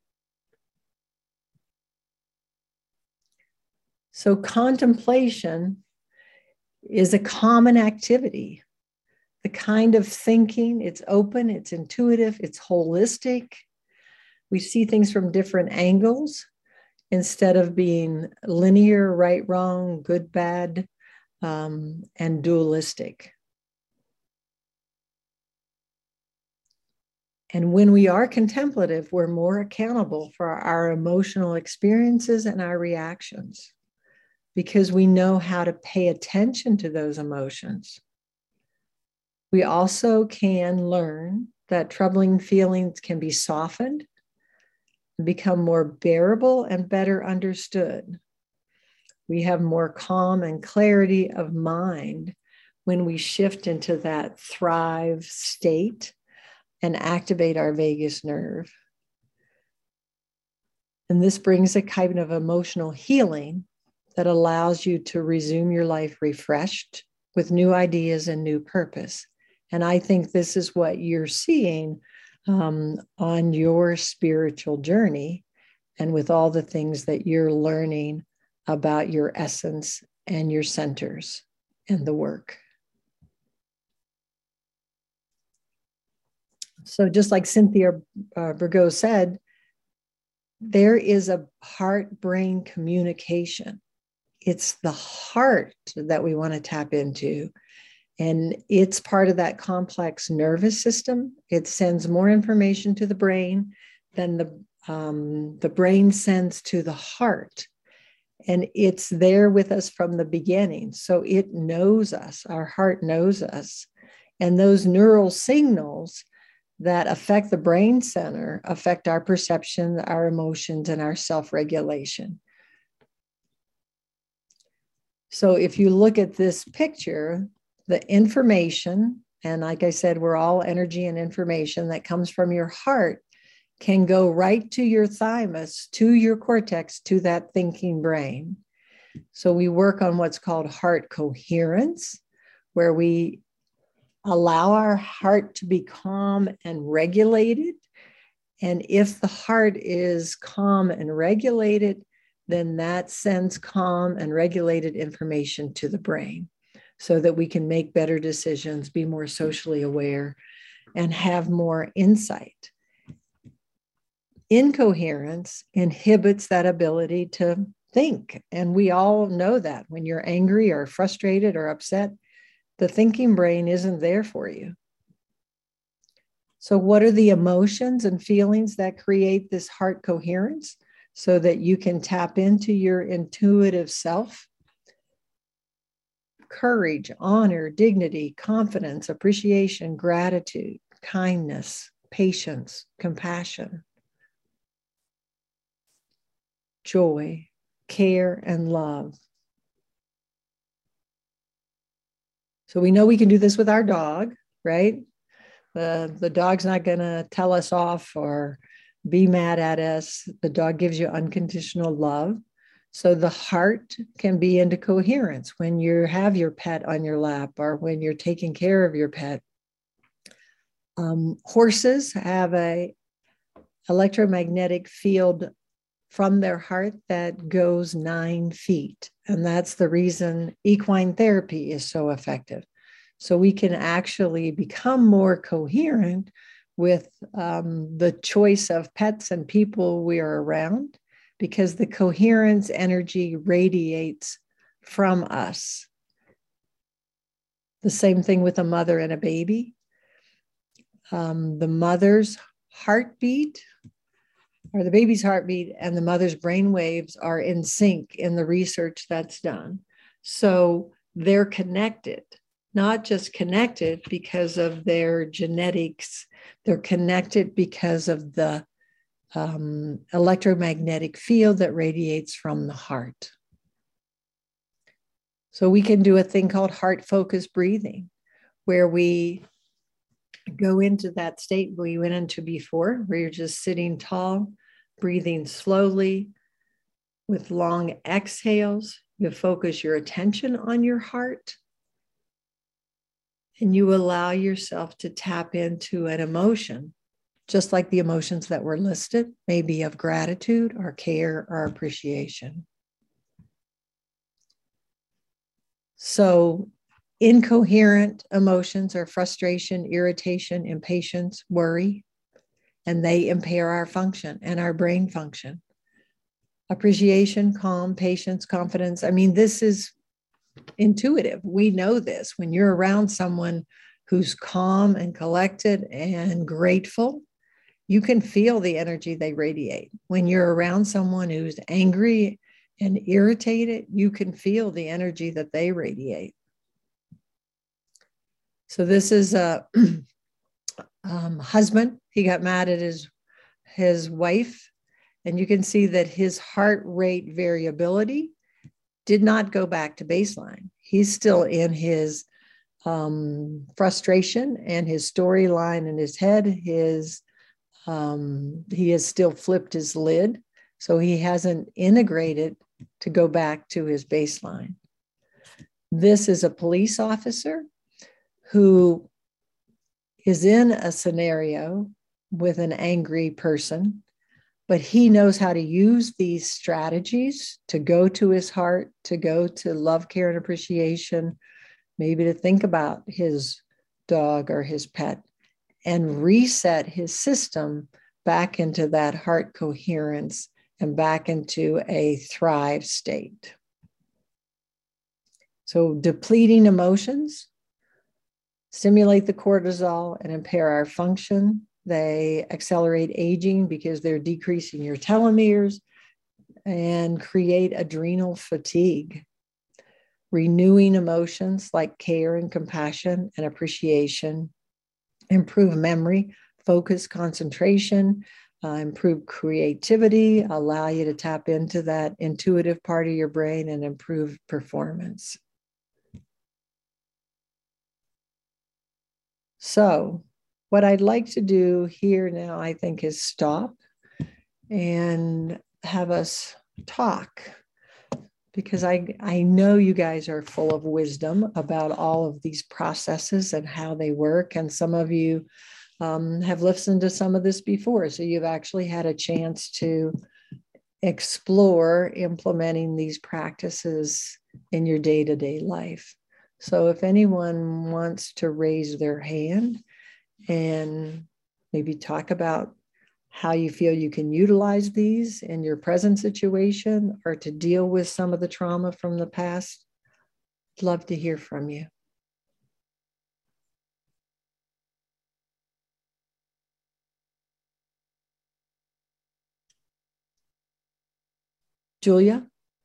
So contemplation is a common activity, the kind of thinking, it's open, it's intuitive, it's holistic. We see things from different angles instead of being linear, right, wrong, good, bad, um, and dualistic. And when we are contemplative, we're more accountable for our emotional experiences and our reactions because we know how to pay attention to those emotions. We also can learn that troubling feelings can be softened, become more bearable and better understood. We have more calm and clarity of mind when we shift into that thrive state and activate our vagus nerve. And this brings a kind of emotional healing that allows you to resume your life refreshed with new ideas and new purpose. And I think this is what you're seeing um, on your spiritual journey and with all the things that you're learning about your essence and your centers and the work. So just like Cynthia uh, Burgos said, there is a heart-brain communication. It's the heart that we want to tap into. And it's part of that complex nervous system. It sends more information to the brain than the, um, the brain sends to the heart. And it's there with us from the beginning. So it knows us. Our heart knows us And those neural signals that affect the brain center affect our perception, our emotions, and our self-regulation. So if you look at this picture, the information, and like I said, we're all energy and information that comes from your heart, can go right to your thymus, to your cortex, to that thinking brain. So we work on what's called heart coherence, where we allow our heart to be calm and regulated. And if the heart is calm and regulated, then that sends calm and regulated information to the brain so that we can make better decisions, be more socially aware, and have more insight. Incoherence inhibits that ability to think. And we all know that when you're angry or frustrated or upset, the thinking brain isn't there for you. So what are the emotions and feelings that create this heart coherence so that you can tap into your intuitive self? Courage, honor, dignity, confidence, appreciation, gratitude, kindness, patience, compassion, joy, care, and love. So we know we can do this with our dog, right? The, the dog's not going to tell us off or be mad at us. The dog gives you unconditional love. So the heart can be into coherence when you have your pet on your lap or when you're taking care of your pet. Um, horses have a electromagnetic field from their heart that goes nine feet. And that's the reason equine therapy is so effective. So we can actually become more coherent with um, the choice of pets and people we are around, because the coherence energy radiates from us. The same thing with a mother and a baby. Um, the mother's heartbeat, or the baby's heartbeat, and the mother's brain waves are in sync in the research that's done. So they're connected, not just connected because of their genetics, they're connected because of the um, electromagnetic field that radiates from the heart. So we can do a thing called heart-focused breathing, where we go into that state we went into before, where you're just sitting tall, breathing slowly with long exhales. You focus your attention on your heart, and you allow yourself to tap into an emotion, just like the emotions that were listed, maybe of gratitude or care or appreciation. So incoherent emotions are frustration, irritation, impatience, worry, and they impair our function and our brain function. Appreciation, calm, patience, confidence. I mean, this is intuitive. We know this. When you're around someone who's calm and collected and grateful, you can feel the energy they radiate. When you're around someone who's angry and irritated, you can feel the energy that they radiate. So this is a um, husband. He got mad at his, his wife, and you can see that his heart rate variability did not go back to baseline. He's still in his um, frustration and his storyline in his head. His um, he has still flipped his lid, so he hasn't integrated to go back to his baseline. This is a police officer who is in a scenario with an angry person, but he knows how to use these strategies to go to his heart, to go to love, care, and appreciation, maybe to think about his dog or his pet, and reset his system back into that heart coherence and back into a thrive state. So depleting emotions stimulate the cortisol and impair our function. They accelerate aging because they're decreasing your telomeres and create adrenal fatigue. renewing emotions like care and compassion and appreciation, improve memory, focus, concentration, uh, improve creativity, allow you to tap into that intuitive part of your brain, and improve performance. So what I'd like to do here now, I think, is stop and have us talk, because I, I know you guys are full of wisdom about all of these processes and how they work. And some of you um, have listened to some of this before. So you've actually had a chance to explore implementing these practices in your day-to-day life. So if anyone wants to raise their hand and maybe talk about how you feel you can utilize these in your present situation or to deal with some of the trauma from the past, I'd love to hear from you. Julia?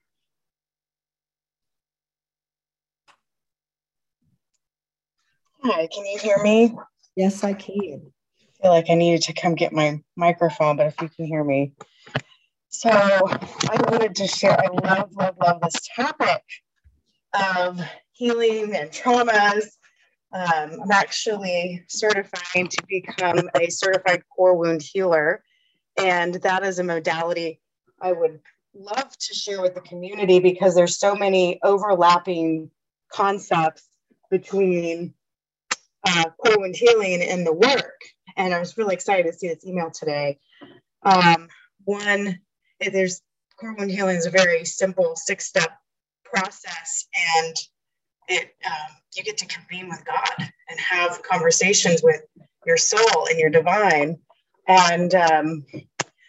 Hi, can you hear me? Yes, I can. I feel like I needed to come get my microphone, but if you can hear me. So I wanted to share, I love, love, love this topic of healing and traumas. Um, I'm actually certifying to become a certified core wound healer. And that is a modality I would love to share with the community, because there's so many overlapping concepts between uh, core wound healing and the work. And I was really excited to see this email today. Um, one, there's core wound healing is a very simple six-step process, and it um, you get to convene with God and have conversations with your soul and your divine. And um, a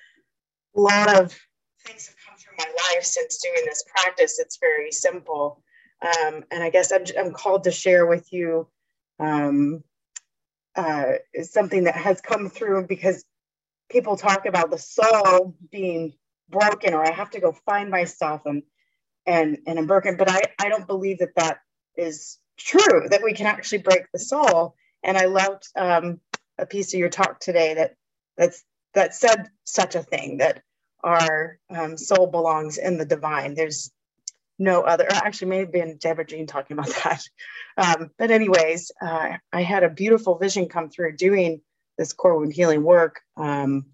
lot of things have come through my life since doing this practice. It's very simple. Um, and I guess I'm, I'm called to share with you um, uh, something that has come through, because people talk about the soul being broken, or I have to go find myself and and and I'm broken. But I, I don't believe that that is true, that we can actually break the soul. And I loved um, a piece of your talk today that that's that said such a thing, that our um, soul belongs in the divine. There's no other, actually may have been Deborah Jean talking about that. Um, but anyways, uh, I had a beautiful vision come through doing this core wound healing work, um,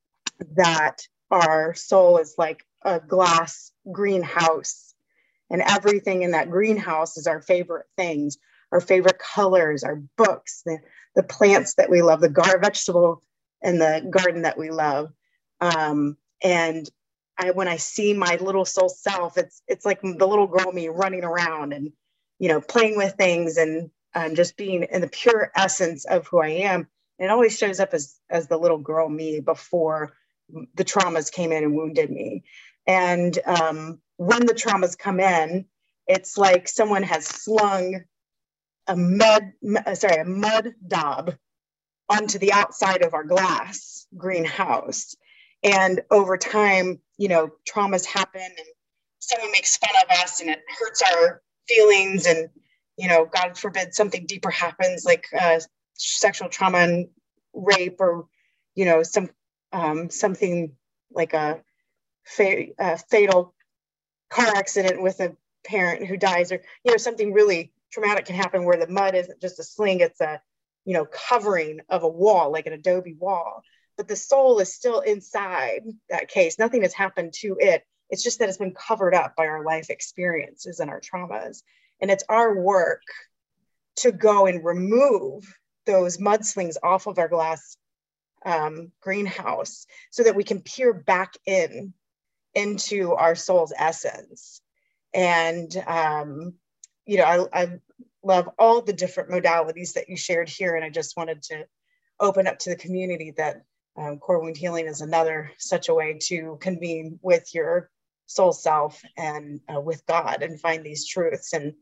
that our soul is like a glass greenhouse, and everything in that greenhouse is our favorite things, our favorite colors, our books, the, the plants that we love, the gar vegetable in the garden that we love. Um, and I, when I see my little soul self, it's it's like the little girl me running around and, you know, playing with things and um, just being in the pure essence of who I am. And it always shows up as as the little girl me before the traumas came in and wounded me. And um, when the traumas come in, it's like someone has slung a mud, sorry, a mud daub onto the outside of our glass greenhouse. And over time, you know, traumas happen and someone makes fun of us and it hurts our feelings. And, you know, God forbid something deeper happens, like uh, sexual trauma and rape, or, you know, some um, something like a, fa- a fatal car accident with a parent who dies, or, you know, something really traumatic can happen where the mud isn't just a sling, it's a, you know, covering of a wall, like an adobe wall. But the soul is still inside that case. Nothing has happened to it. It's just that it's been covered up by our life experiences and our traumas. And it's our work to go and remove those mudslings off of our glass um, greenhouse so that we can peer back in into our soul's essence. And, um, you know, I, I love all the different modalities that you shared here. And I just wanted to open up to the community that um, core wound healing is another such a way to convene with your soul self and uh, with God and find these truths. And,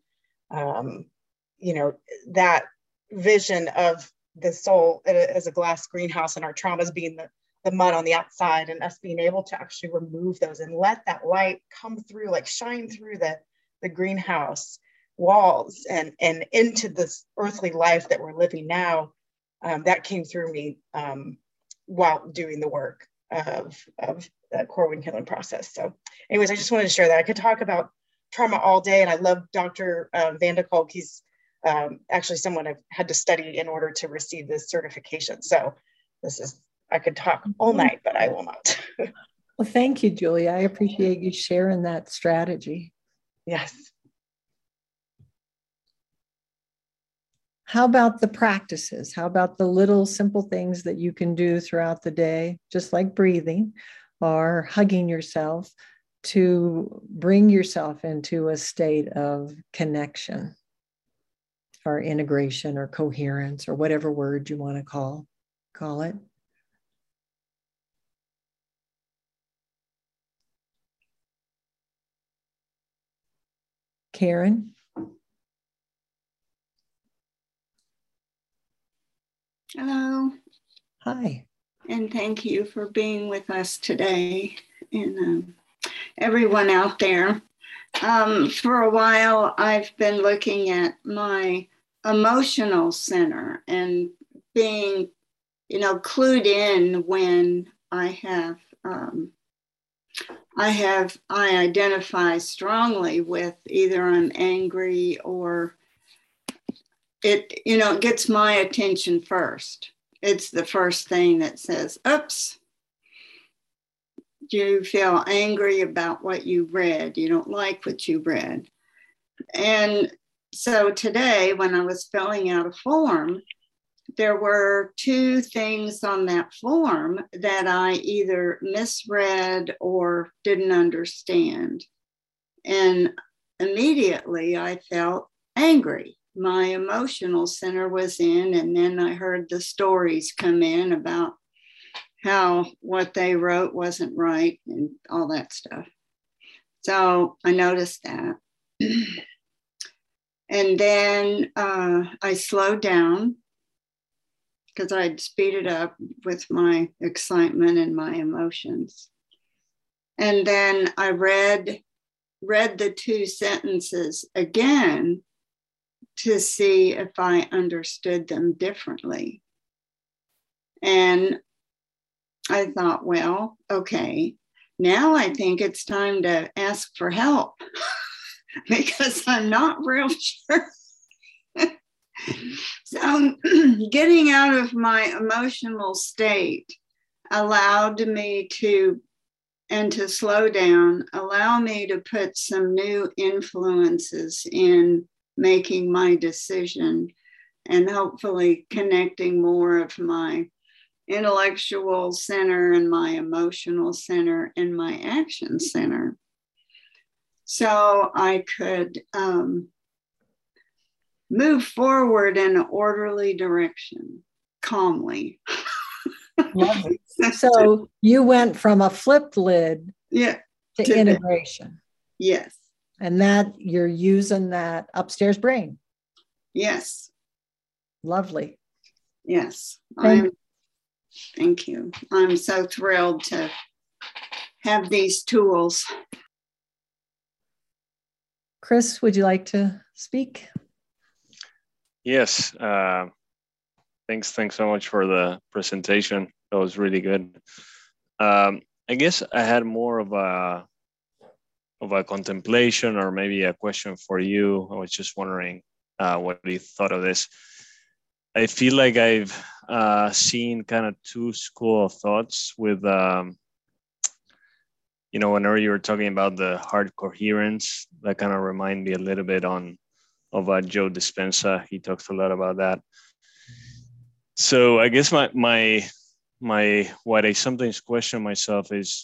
um, you know, that vision of the soul as a glass greenhouse and our traumas being the, the mud on the outside, and us being able to actually remove those and let that light come through, like shine through the, the greenhouse. walls and, and into this earthly life that we're living now. Um, that came through me um, while doing the work of, of that core wound healing process. So anyways, I just wanted to share that. I could talk about trauma all day, and I love Doctor Um, Van de Kolk. He's um, actually someone I've had to study in order to receive this certification. So this is, I could talk all night, but I will not. Well, thank you, Julia. I appreciate you sharing that strategy. Yes. How about the practices? How about the little simple things that you can do throughout the day, just like breathing or hugging yourself, to bring yourself into a state of connection or integration or coherence or whatever word you want to call, call it? Karen? Hello. Hi. And thank you for being with us today, and um, everyone out there. Um, for a while, I've been looking at my emotional center and being, you know, clued in when I have, um, I have, I identify strongly with either I'm angry or it, you know, it gets my attention first. It's the first thing that says, oops, you feel angry about what you read. You don't like what you read. And so today, when I was filling out a form, there were two things on that form that I either misread or didn't understand. And immediately I felt angry. My emotional center was in, and then I heard the stories come in about how what they wrote wasn't right and all that stuff. So I noticed that. And then uh, I slowed down because I'd speeded up with my excitement and my emotions. And then I read, read the two sentences again to see if I understood them differently. And I thought, well, okay, now I think it's time to ask for help because I'm not real sure. So getting out of my emotional state allowed me to, and to slow down, allow me to put some new influences in making my decision and hopefully connecting more of my intellectual center and my emotional center and my action center. So I could um, move forward in an orderly direction, calmly. Lovely. So you went from a flipped lid yeah, to, to integration. The, yes. And that you're using that upstairs brain. Yes. Lovely. Yes. Thank, I'm, thank you. I'm so thrilled to have these tools. Chris, would you like to speak? Yes. Uh, thanks. Thanks so much for the presentation. That was really good. Um, I guess I had more of a of a contemplation or maybe a question for you. I was just wondering uh, what you thought of this. I feel like I've uh, seen kind of two school of thoughts with, um, you know, whenever you were talking about the heart coherence, that kind of remind me a little bit on of uh, Joe Dispenza. He talks a lot about that. So I guess my my my what I sometimes question myself is,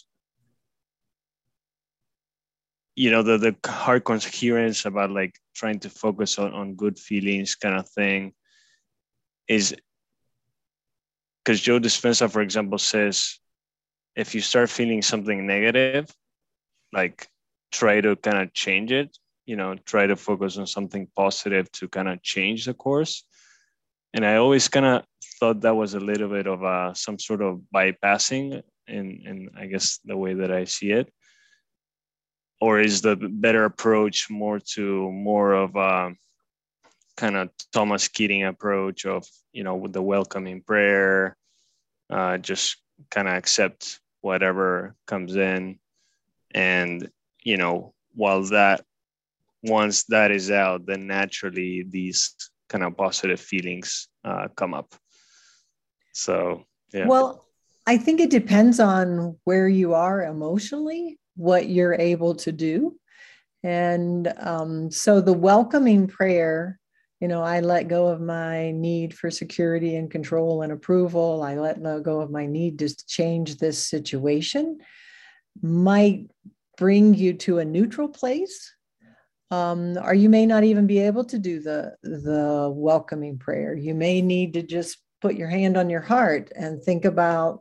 you know, the, the heart coherence about like trying to focus on, on good feelings kind of thing is because Joe Dispenza, for example, says, if you start feeling something negative, like try to kind of change it, you know, try to focus on something positive to kind of change the course. And I always kind of thought that was a little bit of a, some sort of bypassing in, in, I guess, the way that I see it. or is the better approach more to more of a kind of Thomas Keating approach of, you know, with the welcoming prayer, uh, just kind of accept whatever comes in, and, you know, while that, once that is out, then naturally these kind of positive feelings uh, come up. So, yeah. Well, I think it depends on where you are emotionally, what you're able to do. And um, so the welcoming prayer, you know, I let go of my need for security and control and approval. I let go of my need to change this situation, might bring you to a neutral place. Um, or you may not even be able to do the, the welcoming prayer. You may need to just put your hand on your heart and think about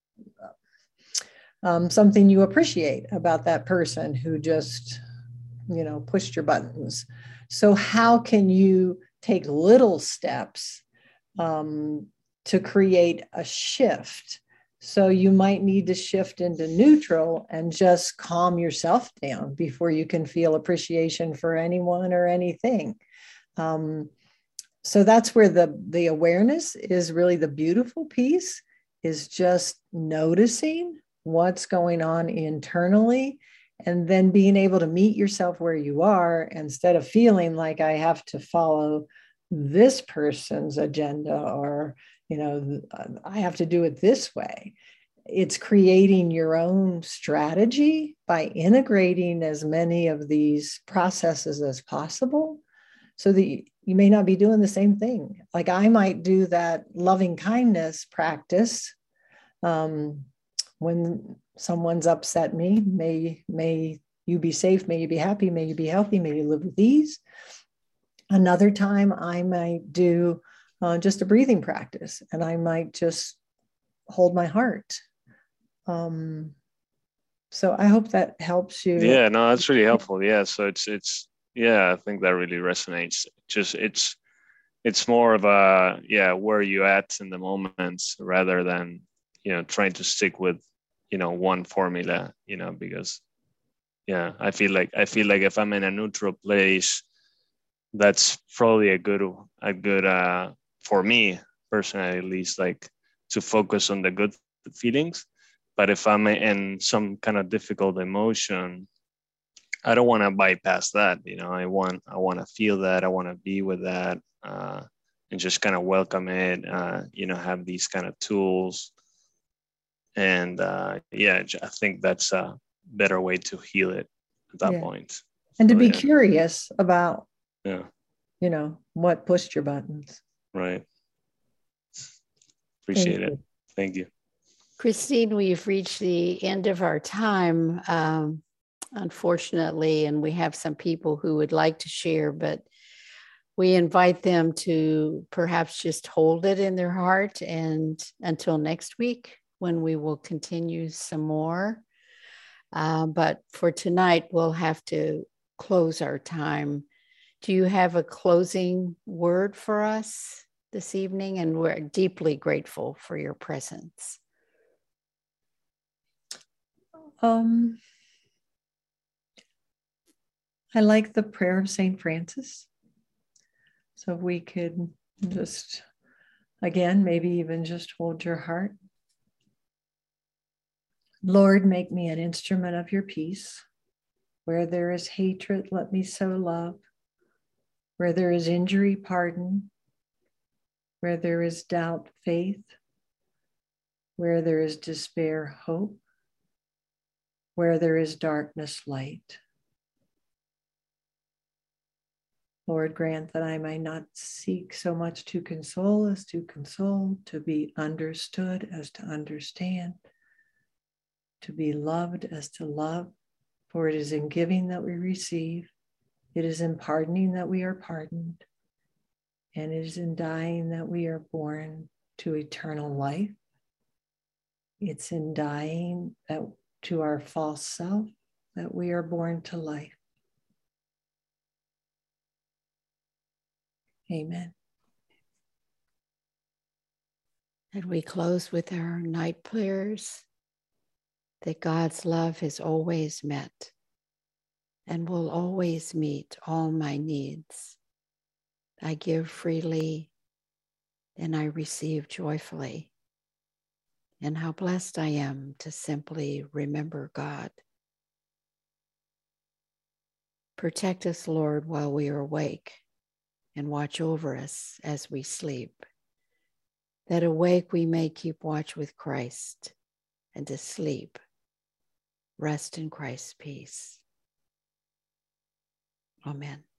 um, something you appreciate about that person who just, you know, pushed your buttons. So how can you take little steps um, to create a shift? So you might need to shift into neutral and just calm yourself down before you can feel appreciation for anyone or anything. Um, so that's where the, the awareness is really the beautiful piece, is just noticing what's going on internally, and then being able to meet yourself where you are instead of feeling like I have to follow this person's agenda, or, you know, I have to do it this way. It's creating your own strategy by integrating as many of these processes as possible, so that you may not be doing the same thing. Like I might do that loving kindness practice um, when someone's upset me. May, may you be safe, may you be happy, may you be healthy, may you live with ease. Another time I might do uh, just a breathing practice, and I might just hold my heart. Um, so I hope that helps you. Yeah, no, that's really helpful. Yeah. So it's, it's, yeah, I think that really resonates. Just, it's, it's more of a, yeah, where are you at in the moment, rather than, you know, trying to stick with, you know, one formula, you know, because, yeah, I feel like, I feel like if I'm in a neutral place, that's probably a good, a good, uh, for me personally, at least, like to focus on the good feelings. But if I'm in some kind of difficult emotion, I don't want to bypass that. You know, I want, I want to feel that, I want to be with that, uh, and just kind of welcome it, uh, you know, have these kind of tools. And uh, yeah, I think that's a better way to heal it at that Yeah. point. And to So, be yeah. curious about, Yeah. you know, what pushed your buttons. Right. Appreciate Thank it. you. Thank you. Christine, we've reached the end of our time, um, unfortunately, and we have some people who would like to share, but we invite them to perhaps just hold it in their heart, and until next week, when we will continue some more. Uh, but for tonight, we'll have to close our time. Do you have a closing word for us this evening? And we're deeply grateful for your presence. Um, I like the prayer of Saint Francis. So if we could just, again, maybe even just hold your heart. Lord, make me an instrument of your peace. Where there is hatred, let me sow love. Where there is injury, pardon. Where there is doubt, faith. Where there is despair, hope. Where there is darkness, light. Lord, grant that I may not seek so much to console as to console, to be understood as to understand, to be loved as to love. For it is in giving that we receive, it is in pardoning that we are pardoned, and it is in dying that we are born to eternal life. It's in dying that to our false self that we are born to life. Amen. And we close with our night prayers, that God's love is always met. and will always meet all my needs. I give freely and I receive joyfully. And how blessed I am to simply remember God. Protect us, Lord, while we are awake, and watch over us as we sleep, that awake we may keep watch with Christ, and to sleep, rest in Christ's peace. Amen.